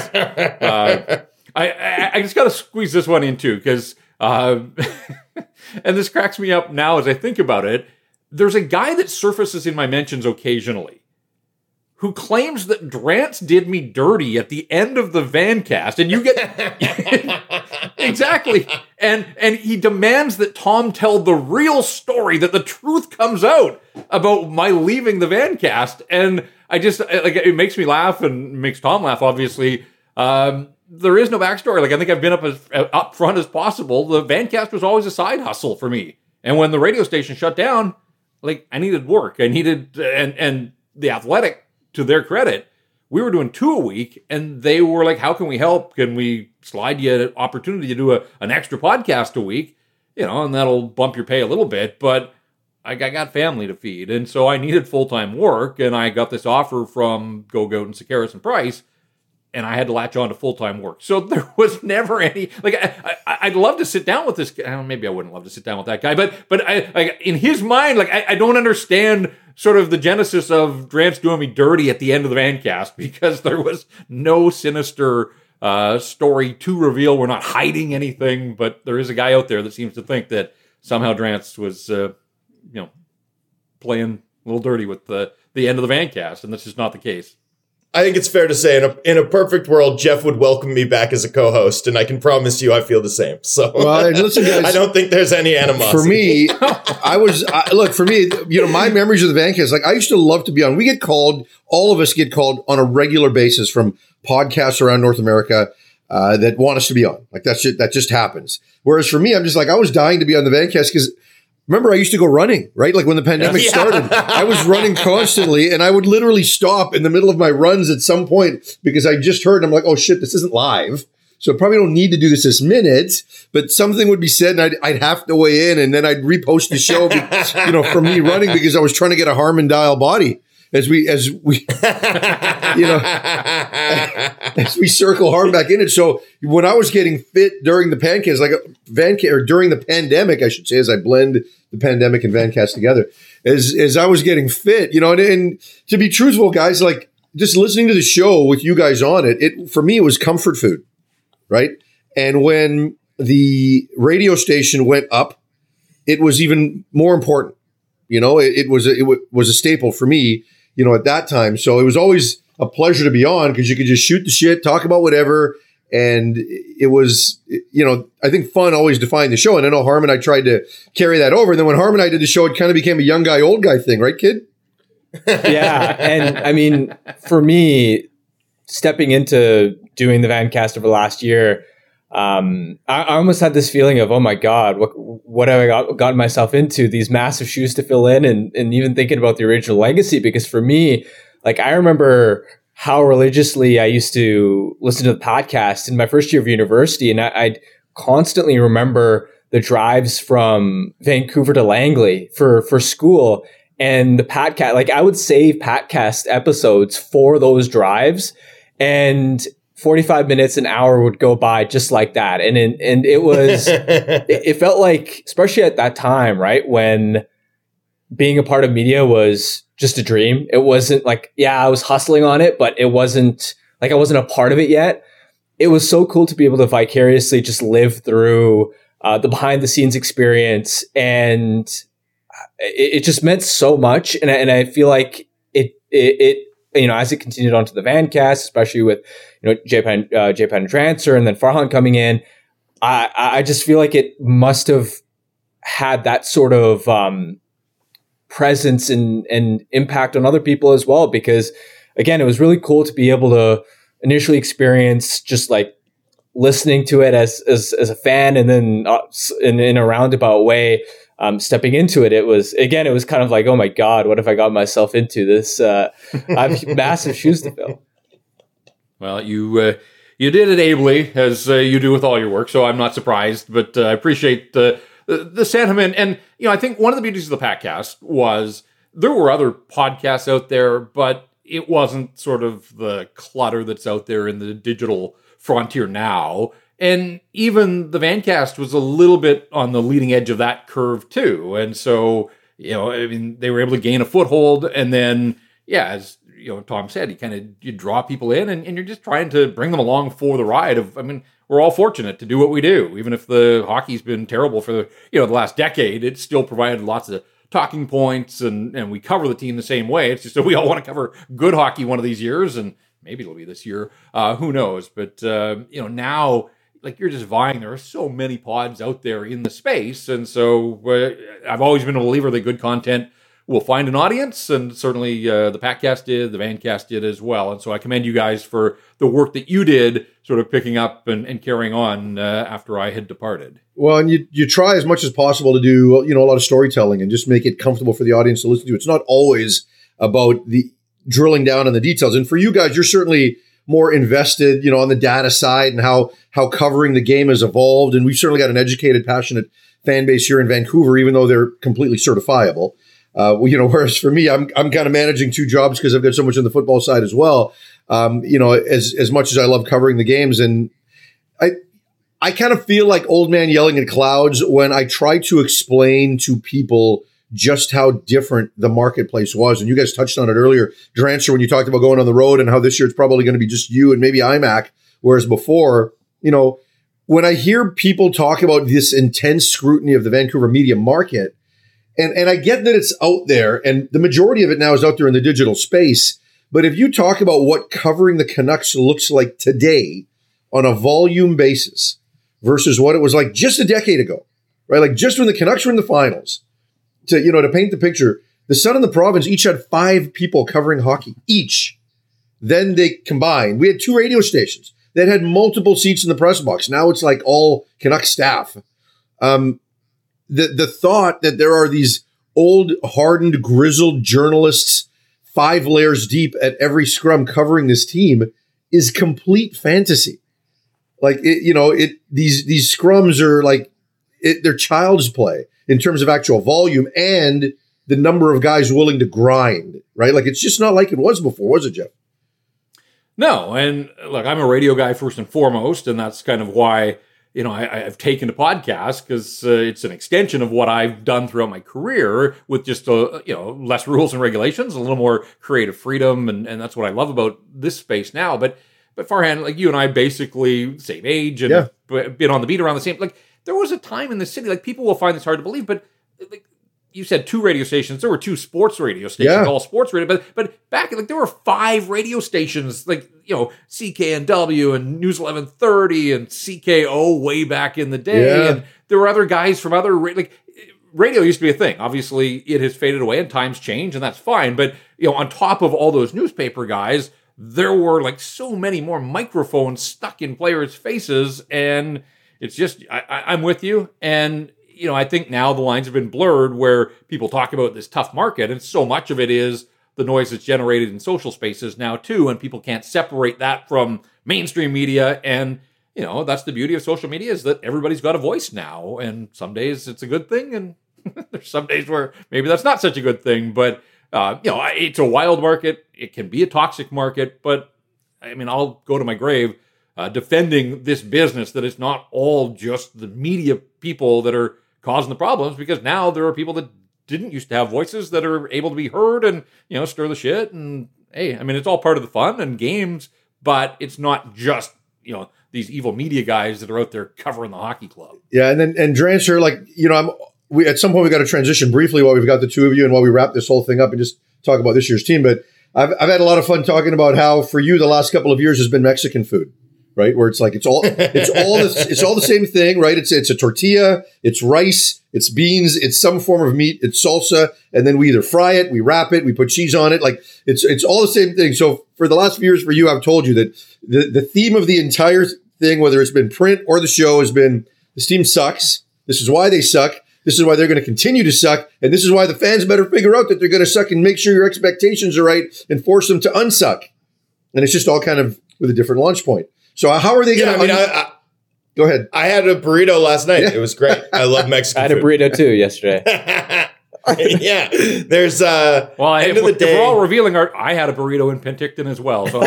uh, I, I, I just got to squeeze this one in too, because, uh, and this cracks me up now as I think about it. There's a guy that surfaces in my mentions occasionally who claims that Drance did me dirty at the end of the Vancast, and you get exactly, and and he demands that Tom tell the real story, that the truth comes out about my leaving the Vancast, and I just like it makes me laugh and makes Tom laugh. Obviously, um, there is no backstory. Like I think I've been up as up front as possible. The Vancast was always a side hustle for me, and when the radio station shut down, like I needed work, I needed and and the Athletic. To their credit, we were doing two a week, and they were like, how can we help? Can we slide you an opportunity to do a, an extra podcast a week? You know, and that'll bump your pay a little bit, but I, I got family to feed, and so I needed full-time work, and I got this offer from Go Goat and Sekeres and Price, and I had to latch on to full-time work. So there was never any, like, I, I, I'd love to sit down with this guy. Maybe I wouldn't love to sit down with that guy, but but I, like, in his mind, like, I, I don't understand sort of the genesis of Drance doing me dirty at the end of the Vancast, because there was no sinister uh, story to reveal. We're not hiding anything, but there is a guy out there that seems to think that somehow Drance was, uh, you know, playing a little dirty with the, the end of the Vancast, and that's just not the case. I think it's fair to say in a in a perfect world, Jeff would welcome me back as a co-host, and I can promise you I feel the same. So well, listen, guys, I don't think there's any animosity. For me, I was, I, look, for me, you know, my memories of the Vancast, like I used to love to be on. We get called, all of us get called on a regular basis from podcasts around North America uh, that want us to be on. Like that's just, that just happens. Whereas for me, I'm just like, I was dying to be on the Vancast because remember, I used to go running, right? Like when the pandemic yeah. started, I was running constantly, and I would literally stop in the middle of my runs at some point because I just heard, and I'm like, oh shit, this isn't live. So I probably don't need to do this this minute, but something would be said and I'd, I'd have to weigh in, and then I'd repost the show, because, you know, for me running, because I was trying to get a Harman Dial body as we, as we, you know, as we circle Harm back in it. So when I was getting fit during the Vancast, like Vancast, or during the pandemic, I should say, as I blend the pandemic and Vancast together, as as I was getting fit, you know, and, and to be truthful, guys, like just listening to the show with you guys on it, it for me it was comfort food, right? And when the radio station went up, it was even more important. You know, it, it was a, it w- was a staple for me, you know, at that time. So it was always a pleasure to be on because you could just shoot the shit, talk about whatever. And it was, you know, I think fun always defined the show. And I know Harm and I tried to carry that over. And then when Harm and I did the show, it kind of became a young guy, old guy thing, right, kid? Yeah. And I mean, for me, stepping into doing the Vancast over the last year, um, I, I almost had this feeling of, oh my God, what what have I got, gotten myself into? These massive shoes to fill in, and, and even thinking about the original legacy. Because for me, like, I remember how religiously I used to listen to the podcast in my first year of university. And I, I'd constantly remember the drives from Vancouver to Langley for, for school, and the podcast, like I would save podcast episodes for those drives, and forty-five minutes, an hour would go by just like that. And, and, and it was, it, it felt like, especially at that time, right, when being a part of media was just a dream. It wasn't like, yeah, I was hustling on it, but it wasn't like I wasn't a part of it yet. It was so cool to be able to vicariously just live through uh, the behind the scenes experience. And it, it just meant so much. And I, and I feel like it, it, it, you know, as it continued on to the Vancast, especially with, you know, J-Pan, uh, J-Pan and Drancer, and then Farhan coming in, I, I just feel like it must have had that sort of, um, presence and, and impact on other people as well, because again, it was really cool to be able to initially experience just like listening to it as, as, as a fan, and then uh, in, in a roundabout way, um, stepping into it. It was, again, it was kind of like, oh my God, what have I got myself into? This, uh, I have massive shoes to fill. Well, you, uh, you did it ably, as uh, you do with all your work, so I'm not surprised, but uh, I appreciate the, the the sentiment. And, you know, I think one of the beauties of the podcast was there were other podcasts out there, but it wasn't sort of the clutter that's out there in the digital frontier now. And even the Vancast was a little bit on the leading edge of that curve too. And so, you know, I mean, they were able to gain a foothold, and then, yeah, as you know, Tom said, you kind of, you draw people in, and, and you're just trying to bring them along for the ride of, I mean, we're all fortunate to do what we do. Even if the hockey's been terrible for the, you know, the last decade, it's still provided lots of talking points, and, and we cover the team the same way. It's just that we all want to cover good hockey one of these years, and maybe it'll be this year. Uh, who knows? But, uh, you know, now, like, you're just vying. There are so many pods out there in the space. And so uh, I've always been a believer that good content will find an audience. And certainly uh, the Patcast did, the Vancast did as well. And so I commend you guys for the work that you did, sort of picking up and, and carrying on uh, after I had departed. Well, and you you try as much as possible to do, you know, a lot of storytelling and just make it comfortable for the audience to listen to. It's not always about the drilling down on the details. And for you guys, you're certainly more invested, you know, on the data side and how how covering the game has evolved. And we've certainly got an educated, passionate fan base here in Vancouver, even though they're completely certifiable. Uh, well, you know, whereas for me, I'm I'm kind of managing two jobs because I've got so much on the football side as well. Um, you know, as as much as I love covering the games, and I I kind of feel like old man yelling at clouds when I try to explain to people just how different the marketplace was. And you guys touched on it earlier, Drancer, when you talked about going on the road and how this year it's probably going to be just you and maybe iMac, whereas before, you know, when I hear people talk about this intense scrutiny of the Vancouver media market, and, and I get that it's out there, and the majority of it now is out there in the digital space, but if you talk about what covering the Canucks looks like today on a volume basis versus what it was like just a decade ago, right? Like just when the Canucks were in the finals, to, you know, to paint the picture, the Sun and the Province each had five people covering hockey, each. Then they combined. We had two radio stations that had multiple seats in the press box. Now it's like all Canuck staff. Um, the the thought that there are these old, hardened, grizzled journalists, five layers deep at every scrum covering this team is complete fantasy. Like, it, you know, it these these scrums are like, it, they're child's play in terms of actual volume and the number of guys willing to grind, right? Like, it's just not like it was before, was it, Jeff? No, and look, I'm a radio guy first and foremost, and that's kind of why, you know, I, I've taken to podcast, because uh, it's an extension of what I've done throughout my career with just, uh, you know, less rules and regulations, a little more creative freedom, and, and that's what I love about this space now. But but Farhan, like you and I, basically same age and Yeah. been on the beat around the same. Like there was a time in the city, like people will find this hard to believe, but like, you said two radio stations. There were two sports radio stations, Yeah. all sports radio. But but back, like there were five radio stations, like, you know, C K N W and News eleven thirty and C K O way back in the day. Yeah. And there were other guys from other, like, radio used to be a thing. Obviously, it has faded away and times change, and that's fine. But, you know, on top of all those newspaper guys, there were like so many more microphones stuck in players' faces. And it's just, I, I, I'm with you. And, you know, I think now the lines have been blurred where people talk about this tough market, and so much of it is the noise that's generated in social spaces now too, and people can't separate that from mainstream media. And, you know, that's the beauty of social media, is that everybody's got a voice now, and some days it's a good thing, and there's some days where maybe that's not such a good thing. But, uh, you know, it's a wild market. It can be a toxic market, but I mean, I'll go to my grave uh, defending this business, that it's not all just the media people that are causing the problems, because now there are people that didn't used to have voices that are able to be heard and, you know, stir the shit. And hey, I mean, it's all part of the fun and games, but it's not just, you know, these evil media guys that are out there covering the hockey club. Yeah, and then and Drancer, like, you know, I'm we at some point we got to transition briefly while we've got the two of you and while we wrap this whole thing up and just talk about this year's team. But I've I've had a lot of fun talking about how for you the last couple of years has been Mexican food. Right, where it's like it's all it's all the, it's all the same thing, right? It's it's a tortilla, it's rice, it's beans, it's some form of meat, it's salsa, and then we either fry it, we wrap it, we put cheese on it. Like it's it's all the same thing. So for the last few years, for you, I've told you that the the theme of the entire thing, whether it's been print or the show, has been this team sucks. This is why they suck. This is why they're going to continue to suck, and this is why the fans better figure out that they're going to suck and make sure your expectations are right and force them to unsuck. And it's just all kind of with a different launch point. So how are they going Yeah, to? I mean, I, I, Go ahead. I had a burrito last night. Yeah. It was great. I love Mexican I had a food. burrito too yesterday. Yeah, there's uh. Well, end if, of the if day. we're all revealing our, I had a burrito in Penticton as well. So I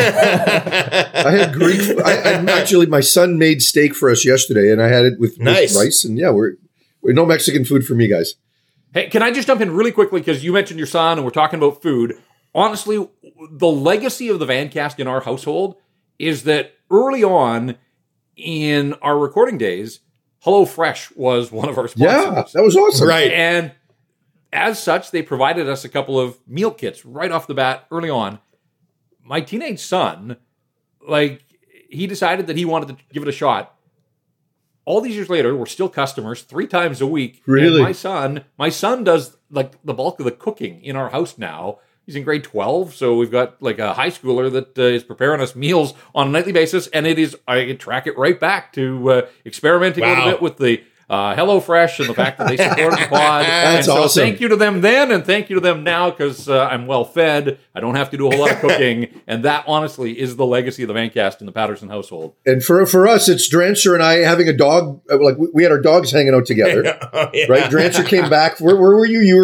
had Greek. I, I actually, my son made steak for us yesterday, and I had it with, Nice. with rice. And yeah, we're we're no Mexican food for me, guys. hey, can I just jump in really quickly, because you mentioned your son and we're talking about food. Honestly, the legacy of the Vancast in our household is that early on in our recording days, HelloFresh was one of our sponsors. Yeah, that was awesome. Right. And as such, they provided us a couple of meal kits right off the bat early on. My teenage son, like, he decided that he wanted to give it a shot. All these years later, we're still customers three times a week. Really? And my son, my son does like the bulk of the cooking in our house now. He's in grade twelve, so we've got like a high schooler that uh, is preparing us meals on a nightly basis, and it is, I can track it right back to uh, experimenting a Wow. little bit with the uh, HelloFresh and the fact that they supported the pod. That's and so awesome. thank you to them then, and thank you to them now, because uh, I'm well fed. I don't have to do a whole lot of cooking, and that honestly is the legacy of the Vancast in the Patterson household. And for for us, it's Drancer and I having a dog. uh, Like we we had our dogs hanging out together, Oh, yeah. right? Drancer came back. Where, where were you? You were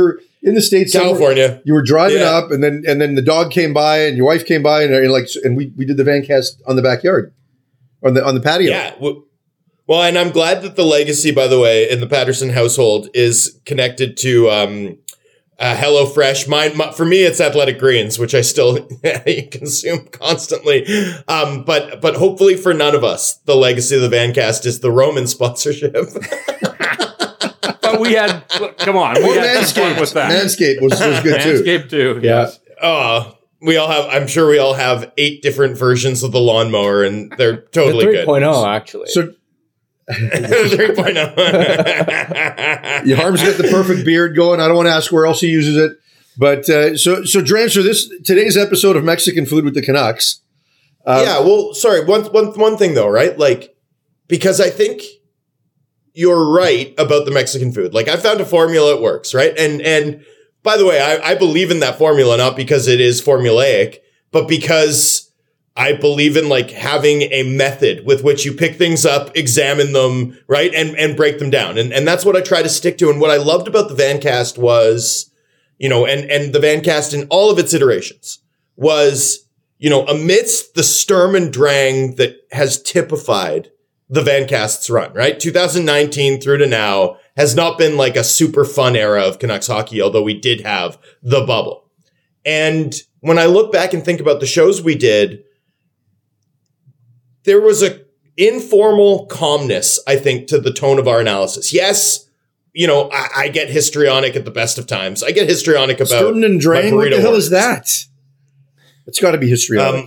in the States, somewhere. California. You were driving Yeah. up, and then and then the dog came by, and your wife came by, and, and like, and we, we did the Vancast on the backyard, on the on the patio. Yeah. w- Well, and I'm glad that the legacy, by the way, in the Patterson household is connected to um, uh, HelloFresh. Mine, my, for me, it's Athletic Greens, which I still consume constantly. Um, but but hopefully for none of us, the legacy of the Vancast is the Roman sponsorship. But we had, look, come on, we Or had some fun Manscaped. with that. Manscaped was, was good too. Manscaped too. Yeah. Yes. Oh, we all have. I'm sure we all have eight different versions of the lawnmower, and they're The totally good. 3.0, actually. So three point oh. Harm's got the perfect beard going. I don't want to ask where else he uses it, but uh, so so Drancer, this today's episode of Mexican Food with the Canucks. Uh, yeah, well, sorry. One, one, one thing though, right? Like, because I think you're right about the Mexican food. Like, I found a formula that works, right? And and by the way, I, I believe in that formula not because it is formulaic, but because I believe in like having a method with which you pick things up, examine them, right, and and break them down. And and that's what I try to stick to. And what I loved about the Vancast was, you know, and and the Vancast in all of its iterations was, you know, amidst the Sturm and Drang that has typified the Vancast's run, right? two thousand nineteen through to now has not been like a super fun era of Canucks hockey, although we did have the bubble. And when I look back and think about the shows we did, there was a informal calmness, I think, to the tone of our analysis. Yes, you know, I, I get histrionic at the best of times. I get histrionic about Sturm and Drang. my What the burrito hell orders. is that? It's got to be histrionic. Um,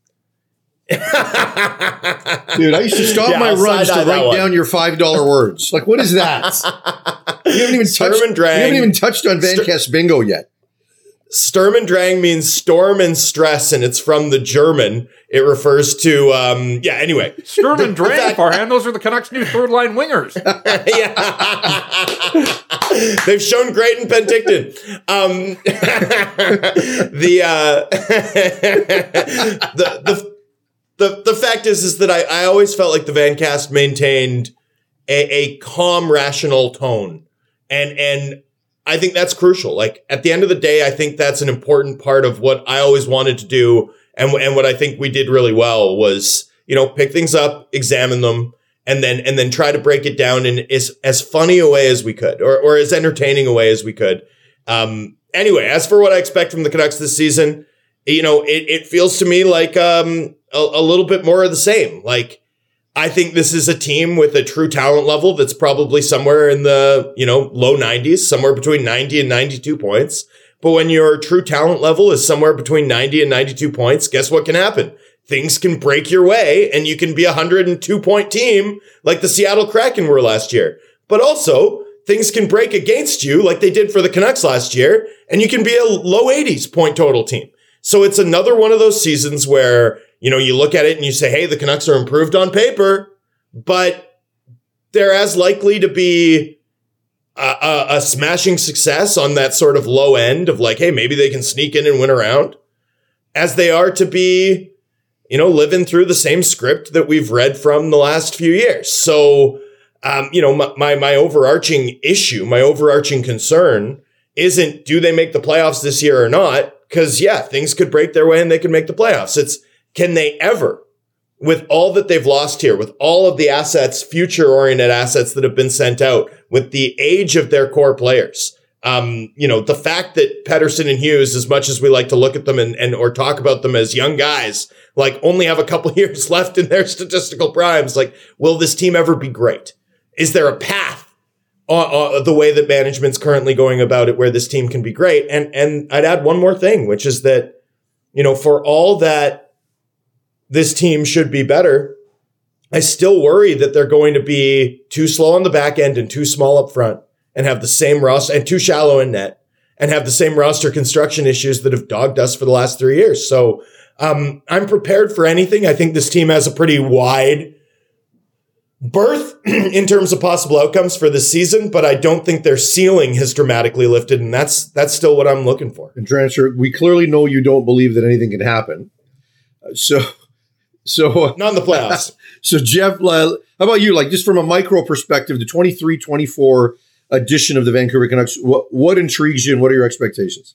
Dude, I used to stop Yeah, my I'll runs to side-eye that write one. down your five dollar words. Like, what is that? You haven't even Sturm touched. and Drang. You haven't even touched on Vancast Bingo yet. Sturm and Drang means storm and stress, and it's from the German. It refers to, um, yeah, anyway. Sturm and Drang, fact- Farhan, those are the Canucks' new third line wingers. Yeah. They've shown great in Penticton. Um, the, uh, the, the, the, the fact is, is that I, I always felt like the Vancast maintained a, a calm, rational tone. And, and I think that's crucial. Like, at the end of the day, I think that's an important part of what I always wanted to do. And, and what I think we did really well was, you know, pick things up, examine them, and then, and then try to break it down in as, as funny a way as we could, or, or as entertaining a way as we could. Um, anyway, as for what I expect from the Canucks this season, you know, it, it feels to me like, um, a, a little bit more of the same. Like, I think this is a team with a true talent level that's probably somewhere in the, you know, low nineties, somewhere between ninety and ninety-two points. But when your true talent level is somewhere between ninety and ninety-two points, guess what can happen? Things can break your way and you can be a one hundred two point team like the Seattle Kraken were last year. But also, things can break against you like they did for the Canucks last year, and you can be a low eighties point total team. So it's another one of those seasons where, you know, you look at it and you say, hey, the Canucks are improved on paper, but they're as likely to be a, a, a smashing success on that sort of low end of like, hey, maybe they can sneak in and win around, as they are to be, you know, living through the same script that we've read from the last few years. So, um, you know, my, my, my overarching issue, my overarching concern isn't do they make the playoffs this year or not? Because, yeah, things could break their way and they could make the playoffs. It's, can they ever, with all that they've lost here, with all of the assets, future-oriented assets that have been sent out, with the age of their core players, um, you know, the fact that Pettersson and Hughes, as much as we like to look at them and, and or talk about them as young guys, like only have a couple years left in their statistical primes, like, will this team ever be great? Is there a path? Uh, uh, the way that management's currently going about it, where this team can be great. And and I'd add one more thing, which is that, you know, for all that this team should be better, I still worry that they're going to be too slow on the back end and too small up front and have the same roster, and too shallow in net and have the same roster construction issues that have dogged us for the last three years. So um, I'm prepared for anything. I think this team has a pretty wide berth in terms of possible outcomes for this season, but I don't think their ceiling has dramatically lifted, and that's that's still what I'm looking for. And Drancer, we clearly know you don't believe that anything can happen. Uh, So, so, uh, Not in the playoffs. so Jeff, uh, how about you? Like, just from a micro perspective, the twenty-three twenty-four edition of the Vancouver Canucks. What, what intrigues you and what are your expectations?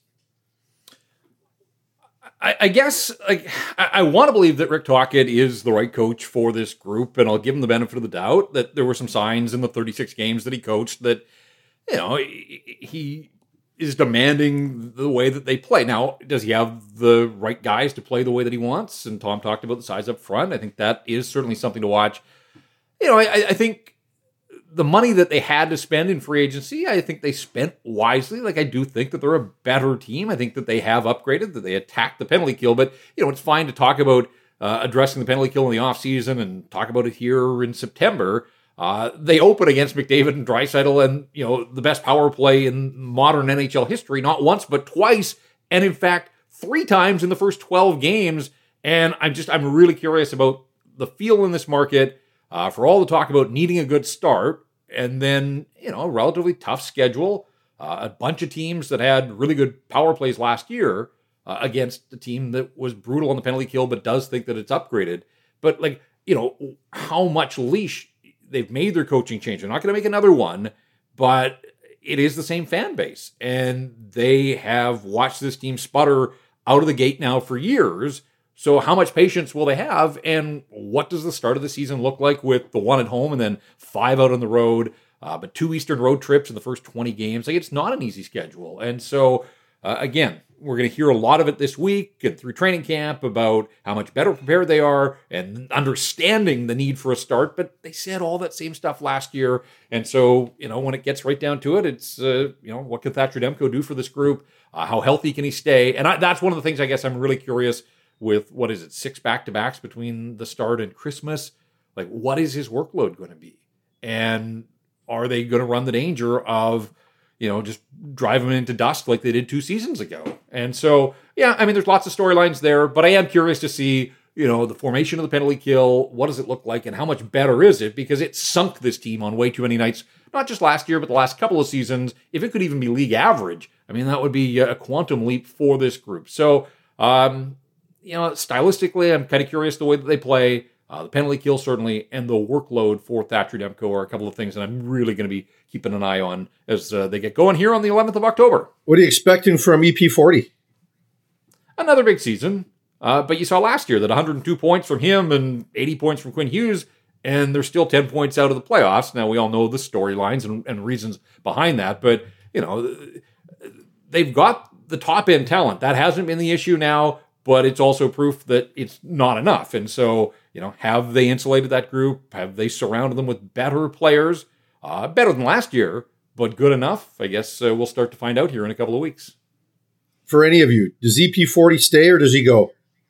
I, I guess like I, I want to believe that Rick Tocchet is the right coach for this group, and I'll give him the benefit of the doubt that there were some signs in the thirty-six games that he coached that, you know, he, he is demanding the way that they play. Now, does he have the right guys to play the way that he wants? And Tom talked about the size up front. I think that is certainly something to watch. You know, I, I think the money that they had to spend in free agency, I think they spent wisely. Like, I do think that they're a better team. I think that they have upgraded, that they attacked the penalty kill. But, you know, it's fine to talk about uh, addressing the penalty kill in the offseason and talk about it here in September. Uh, they open against McDavid and Draisaitl and, you know, the best power play in modern N H L history, not once, but twice. And in fact, three times in the first twelve games. And I'm just, I'm really curious about the feel in this market uh, for all the talk about needing a good start. And then, you know, a relatively tough schedule, uh, a bunch of teams that had really good power plays last year uh, against a team that was brutal on the penalty kill, but does think that it's upgraded. But, like, you know, how much leash they've made their coaching change. They're not going to make another one, but it is the same fan base. And they have watched this team sputter out of the gate now for years. So how much patience will they have, and what does the start of the season look like with the one at home and then five out on the road, uh, but two Eastern road trips in the first twenty games? Like, it's not an easy schedule. And so, uh, again, we're going to hear a lot of it this week and through training camp about how much better prepared they are and understanding the need for a start. But they said all that same stuff last year. And so, you know, when it gets right down to it, it's, uh, you know, what can Thatcher Demko do for this group? Uh, how healthy can he stay? And I, that's one of the things I guess I'm really curious with, what is it, six back-to-backs between the start and Christmas? Like, what is his workload going to be? And are they going to run the danger of, you know, just drive him into dust like they did two seasons ago? And so, yeah, I mean, there's lots of storylines there, but I am curious to see, you know, the formation of the penalty kill. What does it look like and how much better is it? Because it sunk this team on way too many nights, not just last year, but the last couple of seasons. If it could even be league average, I mean, that would be a quantum leap for this group. So, um, you know, stylistically, I'm kind of curious the way that they play. Uh, the penalty kill, certainly, and the workload for Thatcher Demko are a couple of things that I'm really going to be keeping an eye on as uh, they get going here on the eleventh of October. What are you expecting from E P forty? Another big season. Uh, but you saw last year that one hundred two points from him and eighty points from Quinn Hughes, and they're still ten points out of the playoffs. Now, we all know the storylines and, and reasons behind that, but, you know, they've got the top-end talent. That hasn't been the issue now. But it's also proof that it's not enough. And so, you know, have they insulated that group? Have they surrounded them with better players? Uh, better than last year, but good enough? I guess uh, we'll start to find out here in a couple of weeks. For any of you, does E P forty stay or does he go?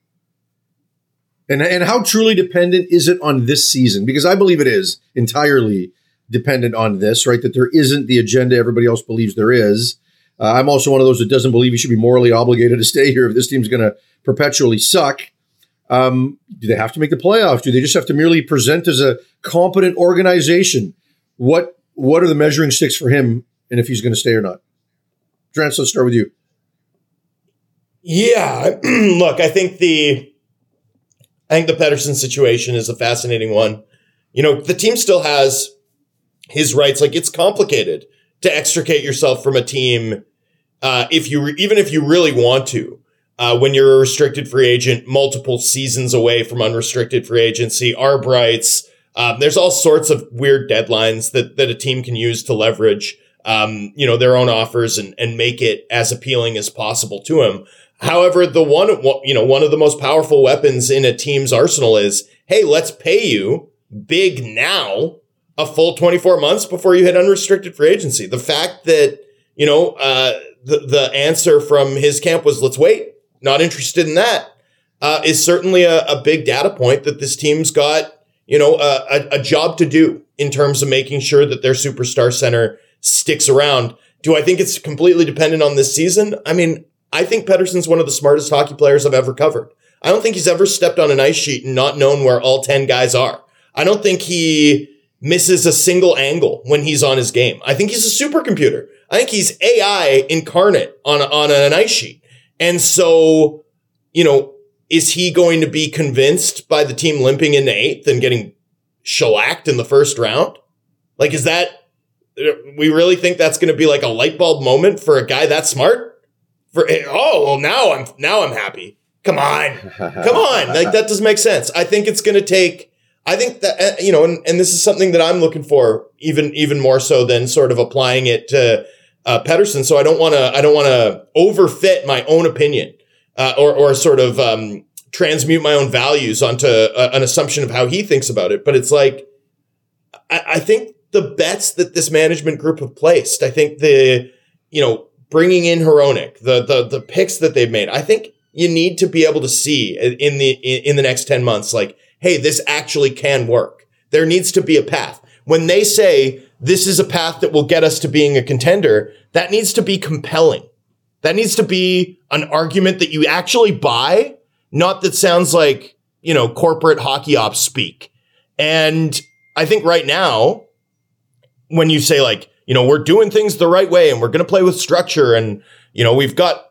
And, and how truly dependent is it on this season? Because I believe it is entirely dependent on this, right? That there isn't the agenda everybody else believes there is. Uh, I'm also one of those that doesn't believe you should be morally obligated to stay here if this team's going to perpetually suck. Um, do they have to make the playoffs? Do they just have to merely present as a competent organization? What What are the measuring sticks for him, and if he's going to stay or not? Drance, let's start with you. Yeah, look, I think the I think the Pettersson situation is a fascinating one. You know, the team still has his rights. Like, it's complicated to extricate yourself from a team, uh, if you re- even if you really want to, uh, when you're a restricted free agent, multiple seasons away from unrestricted free agency, arb rights. Um, there's all sorts of weird deadlines that that a team can use to leverage, um, you know, their own offers and and make it as appealing as possible to him. However, the one, you know, one of the most powerful weapons in a team's arsenal is, hey, let's pay you big now, a full twenty-four months before you hit unrestricted free agency. The fact that, you know, uh, the, the answer from his camp was, let's wait, not interested in that, uh, is certainly a, a big data point that this team's got, you know, a, a, a job to do in terms of making sure that their superstar center sticks around. Do I think it's completely dependent on this season? I mean, I think Pettersson's one of the smartest hockey players I've ever covered. I don't think he's ever stepped on an ice sheet and not known where all ten guys are. I don't think he misses a single angle when he's on his game. I think he's a supercomputer. I think he's A I incarnate on, on an ice sheet. And so, you know, is he going to be convinced by the team limping into eighth and getting shellacked in the first round? Like, is that, we really think that's going to be like a light bulb moment for a guy that smart? For oh well, now I'm now I'm happy. Come on, come on, like that doesn't make sense. I think it's going to take. I think that you know, and, and this is something that I'm looking for, even even more so than sort of applying it to uh, Pettersson. So I don't want to I don't want to overfit my own opinion uh, or or sort of um, transmute my own values onto a, an assumption of how he thinks about it. But it's like I, I think. The bets that this management group have placed, I think the, you know, bringing in Hronek, the the the picks that they've made, I think you need to be able to see in the in the next ten months, like, hey, this actually can work. There needs to be a path. When they say this is a path that will get us to being a contender, that needs to be compelling. That needs to be an argument that you actually buy, not that sounds like, you know, corporate hockey ops speak. And I think right now, when you say like, you know, we're doing things the right way and we're going to play with structure and, you know, we've got,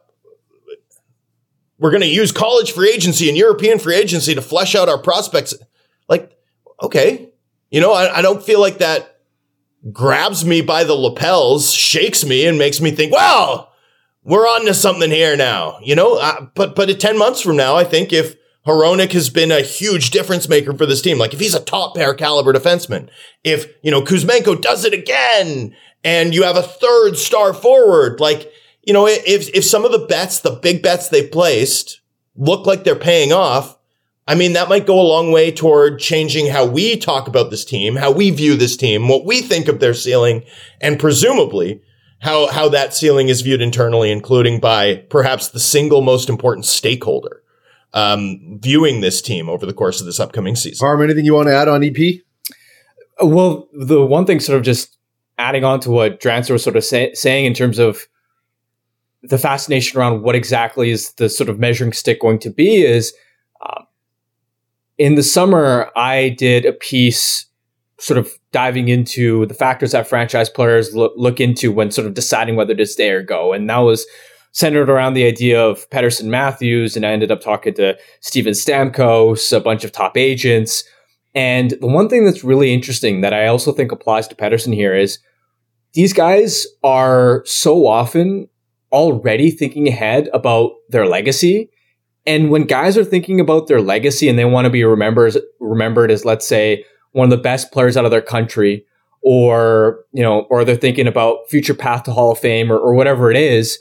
we're going to use college free agency and European free agency to flesh out our prospects. Like, okay, you know, I, I don't feel like that grabs me by the lapels, shakes me and makes me think, wow, we're on to something here now, you know, uh, but, but at ten months from now, I think if Hronek has been a huge difference maker for this team. Like if he's a top pair caliber defenseman, if, you know, Kuzmenko does it again and you have a third star forward, like, you know, if, if some of the bets, the big bets they placed look like they're paying off, I mean, that might go a long way toward changing how we talk about this team, how we view this team, what we think of their ceiling, and presumably how, how that ceiling is viewed internally, including by perhaps the single most important stakeholder. Um, viewing this team over the course of this upcoming season. Harm, anything you want to add on E P? Well, the one thing sort of just adding on to what Drance was sort of say, saying in terms of the fascination around what exactly is the sort of measuring stick going to be is um, in the summer, I did a piece sort of diving into the factors that franchise players look, look into when sort of deciding whether to stay or go. And that was centered around the idea of Pettersson Matthews, and I ended up talking to Steven Stamkos, a bunch of top agents. And the one thing that's really interesting that I also think applies to Pettersson here is these guys are so often already thinking ahead about their legacy. And when guys are thinking about their legacy and they want to be remembered, remembered as, let's say, one of the best players out of their country, or, you know, or they're thinking about future path to Hall of Fame or, or whatever it is,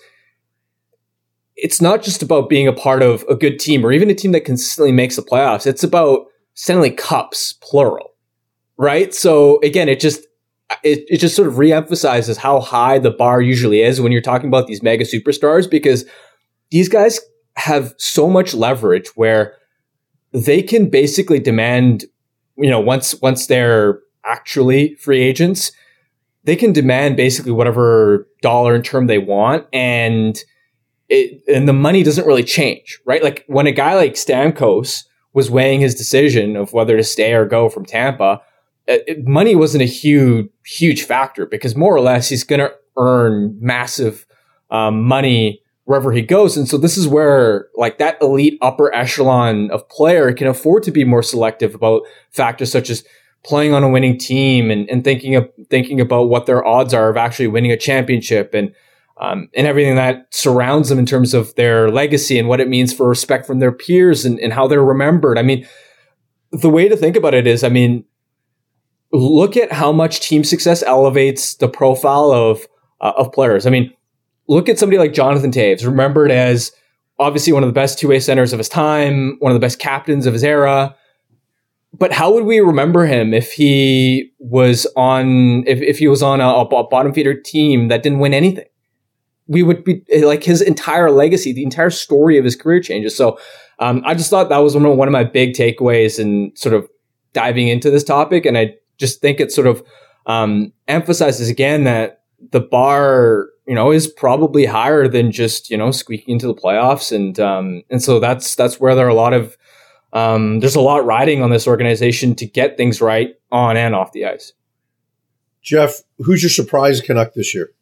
it's not just about being a part of a good team or even a team that consistently makes the playoffs. It's about Stanley Cups, plural, right? So again, it just it, it just sort of reemphasizes how high the bar usually is when you're talking about these mega superstars, because these guys have so much leverage where they can basically demand, you know, once once they're actually free agents, they can demand basically whatever dollar and term they want, and It, and the money doesn't really change, right? Like when a guy like Stamkos was weighing his decision of whether to stay or go from Tampa, it, money wasn't a huge, huge factor because more or less he's going to earn massive um, money wherever he goes. And so this is where like that elite upper echelon of player can afford to be more selective about factors such as playing on a winning team and, and thinking of thinking about what their odds are of actually winning a championship and Um, and everything that surrounds them in terms of their legacy and what it means for respect from their peers and, and how they're remembered. I mean, the way to think about it is, I mean, look at how much team success elevates the profile of uh, of players. I mean, look at somebody like Jonathan Toews, remembered as obviously one of the best two-way centers of his time, one of the best captains of his era. But how would we remember him if he was on if, if he was on a, a bottom feeder team that didn't win anything? We would be like his entire legacy, the entire story of his career changes. So um, I just thought that was one of, one of my big takeaways in sort of diving into this topic. And I just think it sort of um, emphasizes again that the bar, you know, is probably higher than just, you know, squeaking into the playoffs. And um, and so that's that's where there are a lot of um, there's a lot riding on this organization to get things right on and off the ice. Jeff, who's your surprise Canuck this year?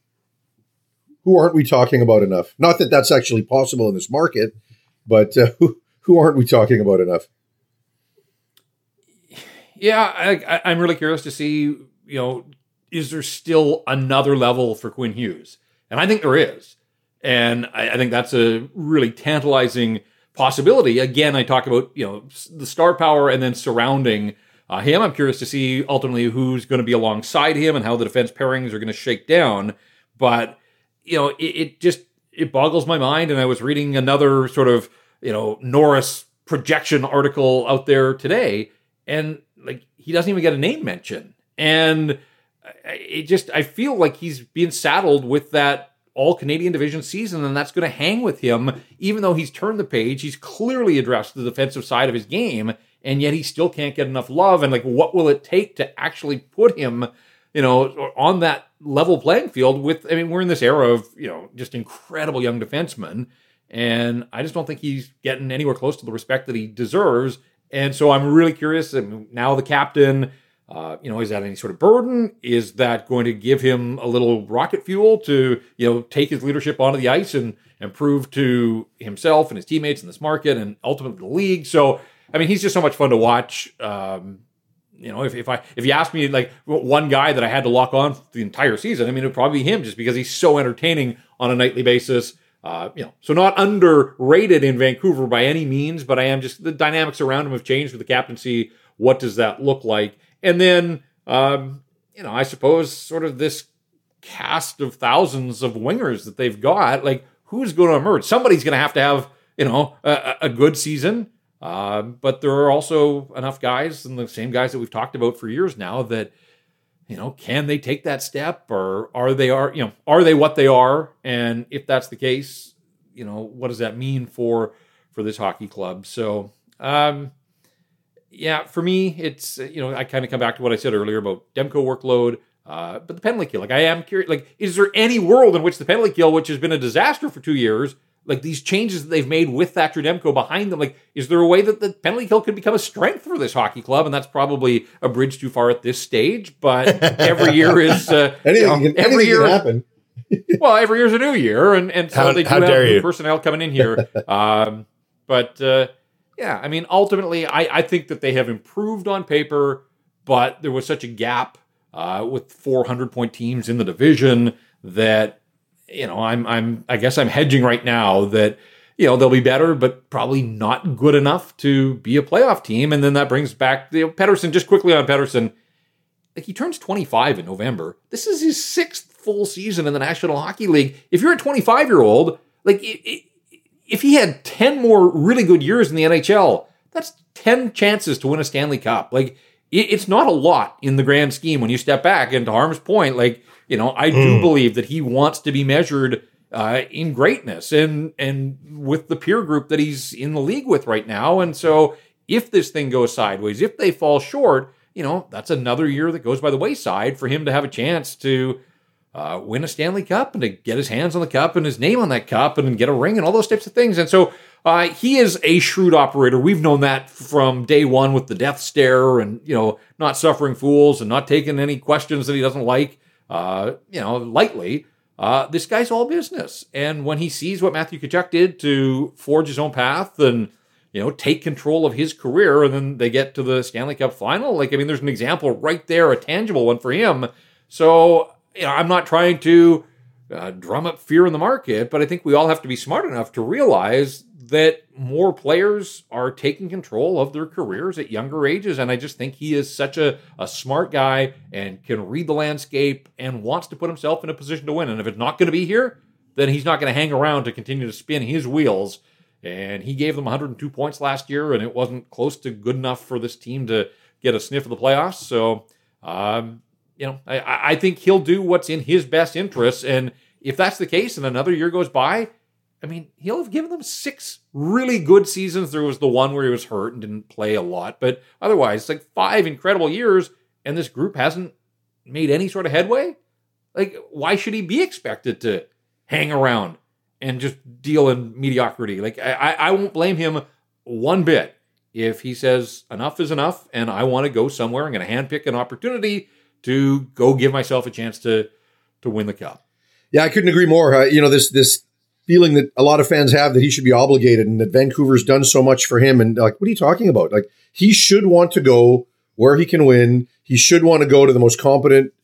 Who aren't we talking about enough? Not that that's actually possible in this market, but uh, who, who aren't we talking about enough? Yeah, I, I, I'm really curious to see, you know, is there still another level for Quinn Hughes? And I think there is. And I, I think that's a really tantalizing possibility. Again, I talk about, you know, the star power and then surrounding uh, him. I'm curious to see ultimately who's going to be alongside him and how the defense pairings are going to shake down. But, you know, it, it just, it boggles my mind. And I was reading another sort of, you know, Norris projection article out there today, and like, he doesn't even get a name mention. And it just, I feel like he's being saddled with that all-Canadian division season, and that's going to hang with him, even though he's turned the page. He's clearly addressed the defensive side of his game, and yet he still can't get enough love. And like, what will it take to actually put him, you know, on that level playing field with, I mean, we're in this era of, you know, just incredible young defensemen, and I just don't think he's getting anywhere close to the respect that he deserves. And so I'm really curious. I mean, now the captain, Uh, you know, is that any sort of burden? Is that going to give him a little rocket fuel to, you know, take his leadership onto the ice and, and prove to himself and his teammates in this market and ultimately the league? So, I mean, he's just so much fun to watch. Um, you know, if, if I if you ask me, like, one guy that I had to lock on for the entire season, I mean, it would probably be him, just because he's so entertaining on a nightly basis. Uh, you know, so not underrated in Vancouver by any means, but I am just, the dynamics around him have changed with the captaincy. What does that look like? And then, um, you know, I suppose sort of this cast of thousands of wingers that they've got, like, who's going to emerge? Somebody's going to have to have, you know, a, a good season. Uh, but there are also enough guys, and the same guys that we've talked about for years now, that, you know, can they take that step, or are they, are, you know, are they what they are? And if that's the case, you know, what does that mean for, for this hockey club? So, um, yeah, for me, it's, you know, I kind of come back to what I said earlier about Demko workload, uh, but the penalty kill. Like, I am curious, like, is there any world in which the penalty kill, which has been a disaster for two years, like these changes that they've made with Thatcher Demko behind them, like, is there a way that the penalty kill could become a strength for this hockey club? And that's probably a bridge too far at this stage, but every year is, uh, anything, you know, can, every anything year, can happen. well, every year's a new year, and, and so How- they do how have dare new you. personnel coming in here. Um, but, uh, yeah, I mean, ultimately, I, I think that they have improved on paper, but there was such a gap uh, with four hundred point teams in the division that, you know, I'm, I'm, I guess I'm hedging right now that, you know, they'll be better, but probably not good enough to be a playoff team. And then that brings back, you know, Pettersson, just quickly on Pettersson, like, he turns twenty-five in November. This is his sixth full season in the National Hockey League. If you're a twenty-five-year-old, like, it, it, if he had ten more really good years in the N H L, that's ten chances to win a Stanley Cup. Like, it, it's not a lot in the grand scheme when you step back. And to Harm's point, like, you know, I do Mm. believe that he wants to be measured uh, in greatness and and with the peer group that he's in the league with right now. And so if this thing goes sideways, if they fall short, you know, that's another year that goes by the wayside for him to have a chance to Uh, win a Stanley Cup and to get his hands on the cup and his name on that cup and get a ring and all those types of things. And so uh, he is a shrewd operator. We've known that from day one with the death stare and, you know, not suffering fools and not taking any questions that he doesn't like, uh, you know, lightly. Uh, this guy's all business. And when he sees what Matthew Tkachuk did to forge his own path and, you know, take control of his career, and then they get to the Stanley Cup final, like, I mean, there's an example right there, a tangible one for him. So, you know, I'm not trying to uh, drum up fear in the market, but I think we all have to be smart enough to realize that more players are taking control of their careers at younger ages. And I just think he is such a, a smart guy and can read the landscape and wants to put himself in a position to win. And if it's not going to be here, then he's not going to hang around to continue to spin his wheels. And he gave them one hundred two points last year, and it wasn't close to good enough for this team to get a sniff of the playoffs. So, um, You know, I, I think he'll do what's in his best interests. And if that's the case and another year goes by, I mean, he'll have given them six really good seasons. There was the one where he was hurt and didn't play a lot. But otherwise, like five incredible years, and this group hasn't made any sort of headway. Like, why should he be expected to hang around and just deal in mediocrity? Like, I, I won't blame him one bit if he says enough is enough and I want to go somewhere. I'm going to handpick an opportunity to go give myself a chance to to win the cup. Yeah, I couldn't agree more. Uh, you know, this this feeling that a lot of fans have that he should be obligated and that Vancouver's done so much for him. And like, what are you talking about? Like, he should want to go where he can win. He should want to go to the most competent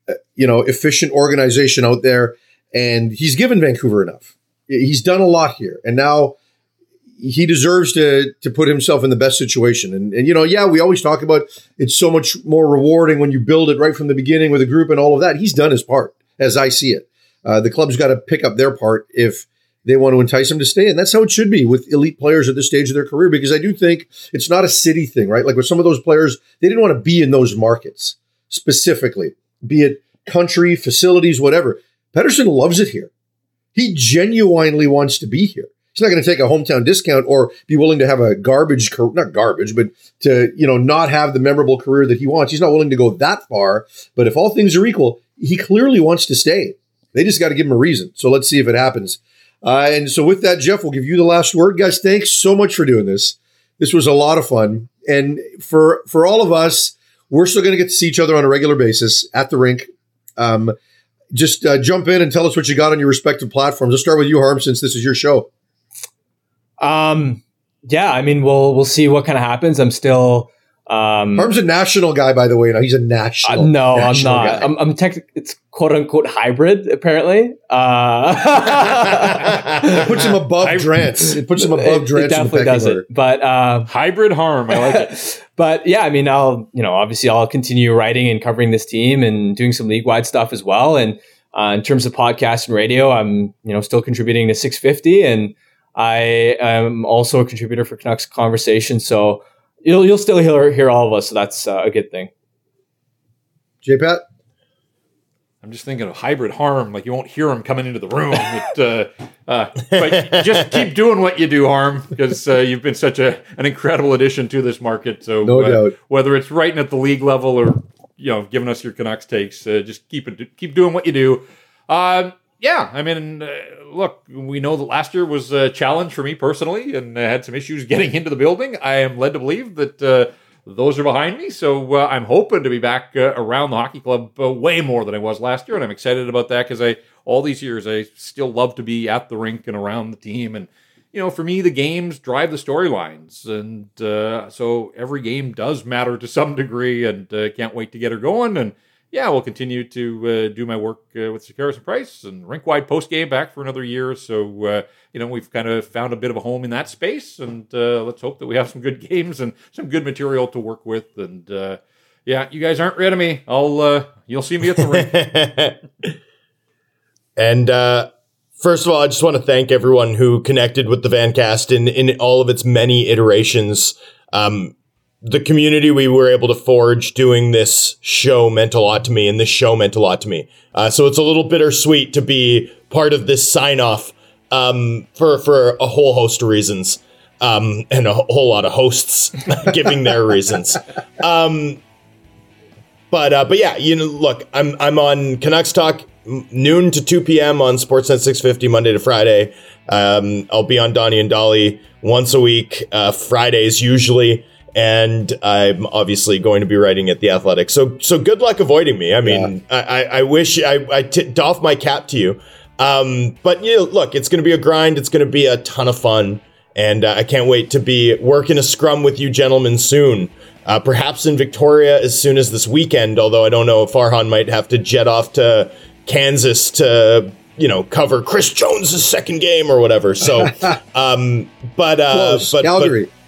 you know, efficient organization out there, and he's given Vancouver enough. He's done a lot here, and now he deserves to to put himself in the best situation. And, and you know, yeah, we always talk about it's so much more rewarding when you build it right from the beginning with a group and all of that. He's done his part, as I see it. Uh, the club's got to pick up their part if they want to entice him to stay. And that's how it should be with elite players at this stage of their career, because I do think it's not a city thing, right? Like with some of those players, they didn't want to be in those markets specifically, be it country, facilities, whatever. Pettersson loves it here. He genuinely wants to be here. He's not going to take a hometown discount or be willing to have a garbage, not garbage, but to, you know, not have the memorable career that he wants. He's not willing to go that far. But if all things are equal, he clearly wants to stay. They just got to give him a reason. So let's see if it happens. Uh, and so with that, Jeff, we'll give you the last word. Guys, thanks so much for doing this. This was a lot of fun. And for for all of us, we're still going to get to see each other on a regular basis at the rink. Um, just uh, jump in and tell us what you got on your respective platforms. Let's start with you, Harm, since this is your show. Um, yeah, I mean, we'll we'll see what kind of happens. I'm still... Um, Harm's a national guy, by the way. Now he's a national. Uh, no, national I'm not. Guy. I'm, I'm tech, it's quote unquote hybrid, apparently. Uh, it puts him above Drance. It puts him above Drance. It definitely does order. it. But uh, hybrid Harm, I like it. But yeah, I mean, I'll you know obviously I'll continue writing and covering this team and doing some league wide stuff as well. And uh, in terms of podcast and radio, I'm you know still contributing to six fifty, and I am also a contributor for Canucks Conversation. So. You'll you'll still hear hear all of us, so that's uh, a good thing. J-Pat? I'm just thinking of hybrid Harm, like you won't hear him coming into the room. It, uh, uh, but just keep doing what you do, Harm, because uh, you've been such a an incredible addition to this market. So no uh, doubt. Whether it's writing at the league level or you know giving us your Canucks takes, uh, just keep it keep doing what you do. Uh, yeah, I mean, uh, look, we know that last year was a challenge for me personally, and I had some issues getting into the building. I am led to believe that uh, those are behind me, so uh, I'm hoping to be back uh, around the hockey club uh, way more than I was last year, and I'm excited about that because I all these years I still love to be at the rink and around the team, and you know, for me, the games drive the storylines, and uh, so every game does matter to some degree, and uh, can't wait to get her going, and yeah, we'll continue to uh, do my work uh, with Sekeres and Price and rink-wide post-game back for another year. So, uh, you know, we've kind of found a bit of a home in that space. And uh, let's hope that we have some good games and some good material to work with. And, uh, yeah, you guys aren't rid of me. I'll, uh, you'll see me at the rink. And uh, first of all, I just want to thank everyone who connected with the Vancast in, in all of its many iterations. Um The community we were able to forge doing this show meant a lot to me, and this show meant a lot to me. Uh, so it's a little bittersweet to be part of this sign-off um, for for a whole host of reasons, um, and a whole lot of hosts giving their reasons. Um, but uh, but yeah, you know, look, I'm I'm on Canucks Talk noon to two p.m. on Sportsnet six fifty Monday to Friday. Um, I'll be on Donnie and Dolly once a week, uh, Fridays usually. And I'm obviously going to be writing at The Athletic. So so good luck avoiding me. I mean, yeah. I, I, I wish I, I t- doff my cap to you. Um, but, you know, look, it's going to be a grind. It's going to be a ton of fun. And uh, I can't wait to be working a scrum with you gentlemen soon. Uh, perhaps in Victoria as soon as this weekend, although I don't know if Farhan might have to jet off to Kansas to, you know, cover Chris Jones' second game or whatever. So, um, but, uh, Close. but, Calgary. But,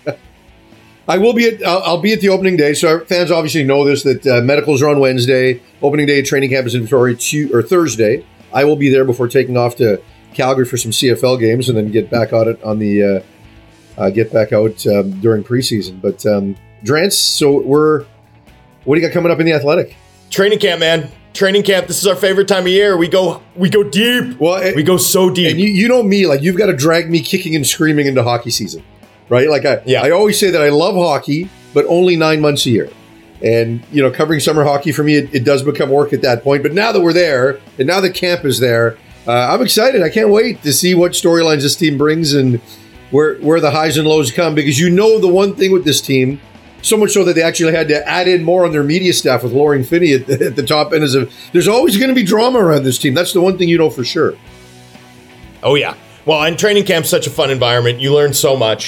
I will be at, I'll, I'll be at the opening day. So our fans obviously know this, that uh, medicals are on Wednesday. Opening day at training camp is in Victoria, tu- or Thursday. I will be there before taking off to Calgary for some C F L games and then get back on it on the, uh, uh, get back out um, during preseason. But um, Drance, so we're, what do you got coming up in the Athletic? Training camp, man. Training camp. This is our favorite time of year. We go, we go deep. Well, it, we go so deep. And you, you know me, like you've got to drag me kicking and screaming into hockey season. Right? Like I, yeah. I always say that I love hockey, but only nine months a year. And, you know, covering summer hockey for me, it, it does become work at that point. But now that we're there, and now that camp is there, uh, I'm excited. I can't wait to see what storylines this team brings and where where the highs and lows come. Because you know the one thing with this team, so much so that they actually had to add in more on their media staff with Lauren Finney at the, at the top end. Is a, there's always going to be drama around this team. That's the one thing you know for sure. Oh, yeah. Well, and training camp's such a fun environment. You learn so much.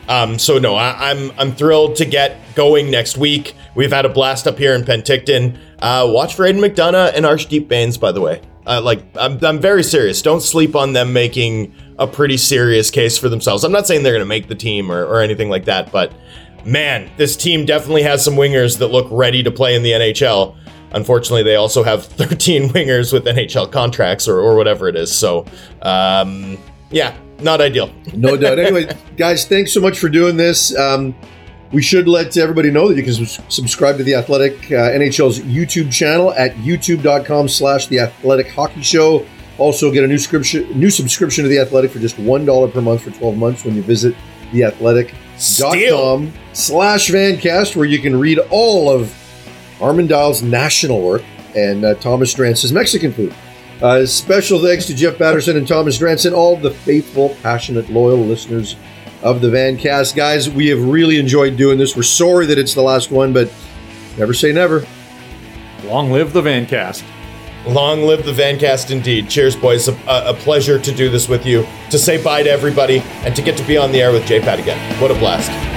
Um, so no, I, I'm I'm thrilled to get going next week. We've had a blast up here in Penticton. Uh, watch for Aiden McDonough and Arshdeep Bains, by the way. Uh, like I'm I'm very serious. Don't sleep on them making a pretty serious case for themselves. I'm not saying they're going to make the team or, or anything like that, but man, this team definitely has some wingers that look ready to play in the N H L. Unfortunately, they also have thirteen wingers with N H L contracts or, or whatever it is. So, um, yeah, not ideal. No doubt. Anyway, guys, thanks so much for doing this. Um, we should let everybody know that you can s- subscribe to The Athletic uh, N H L's YouTube channel at youtube.com slash The Athletic Hockey Show. Also, get a new subscription, new subscription to The Athletic for just one dollar per month for twelve months when you visit theathletic.com slash Vancast, where you can read all of Armin Dial's national work and uh, Thomas Drance's Mexican food. Uh, special thanks to Jeff Patterson and Thomas Drance and all the faithful, passionate, loyal listeners of the Vancast. Guys, we have really enjoyed doing this. We're sorry that it's the last one, but never say never. Long live the Vancast. Long live the Vancast indeed. Cheers, boys. A, a pleasure to do this with you, to say bye to everybody, and to get to be on the air with J-Pat again. What a blast.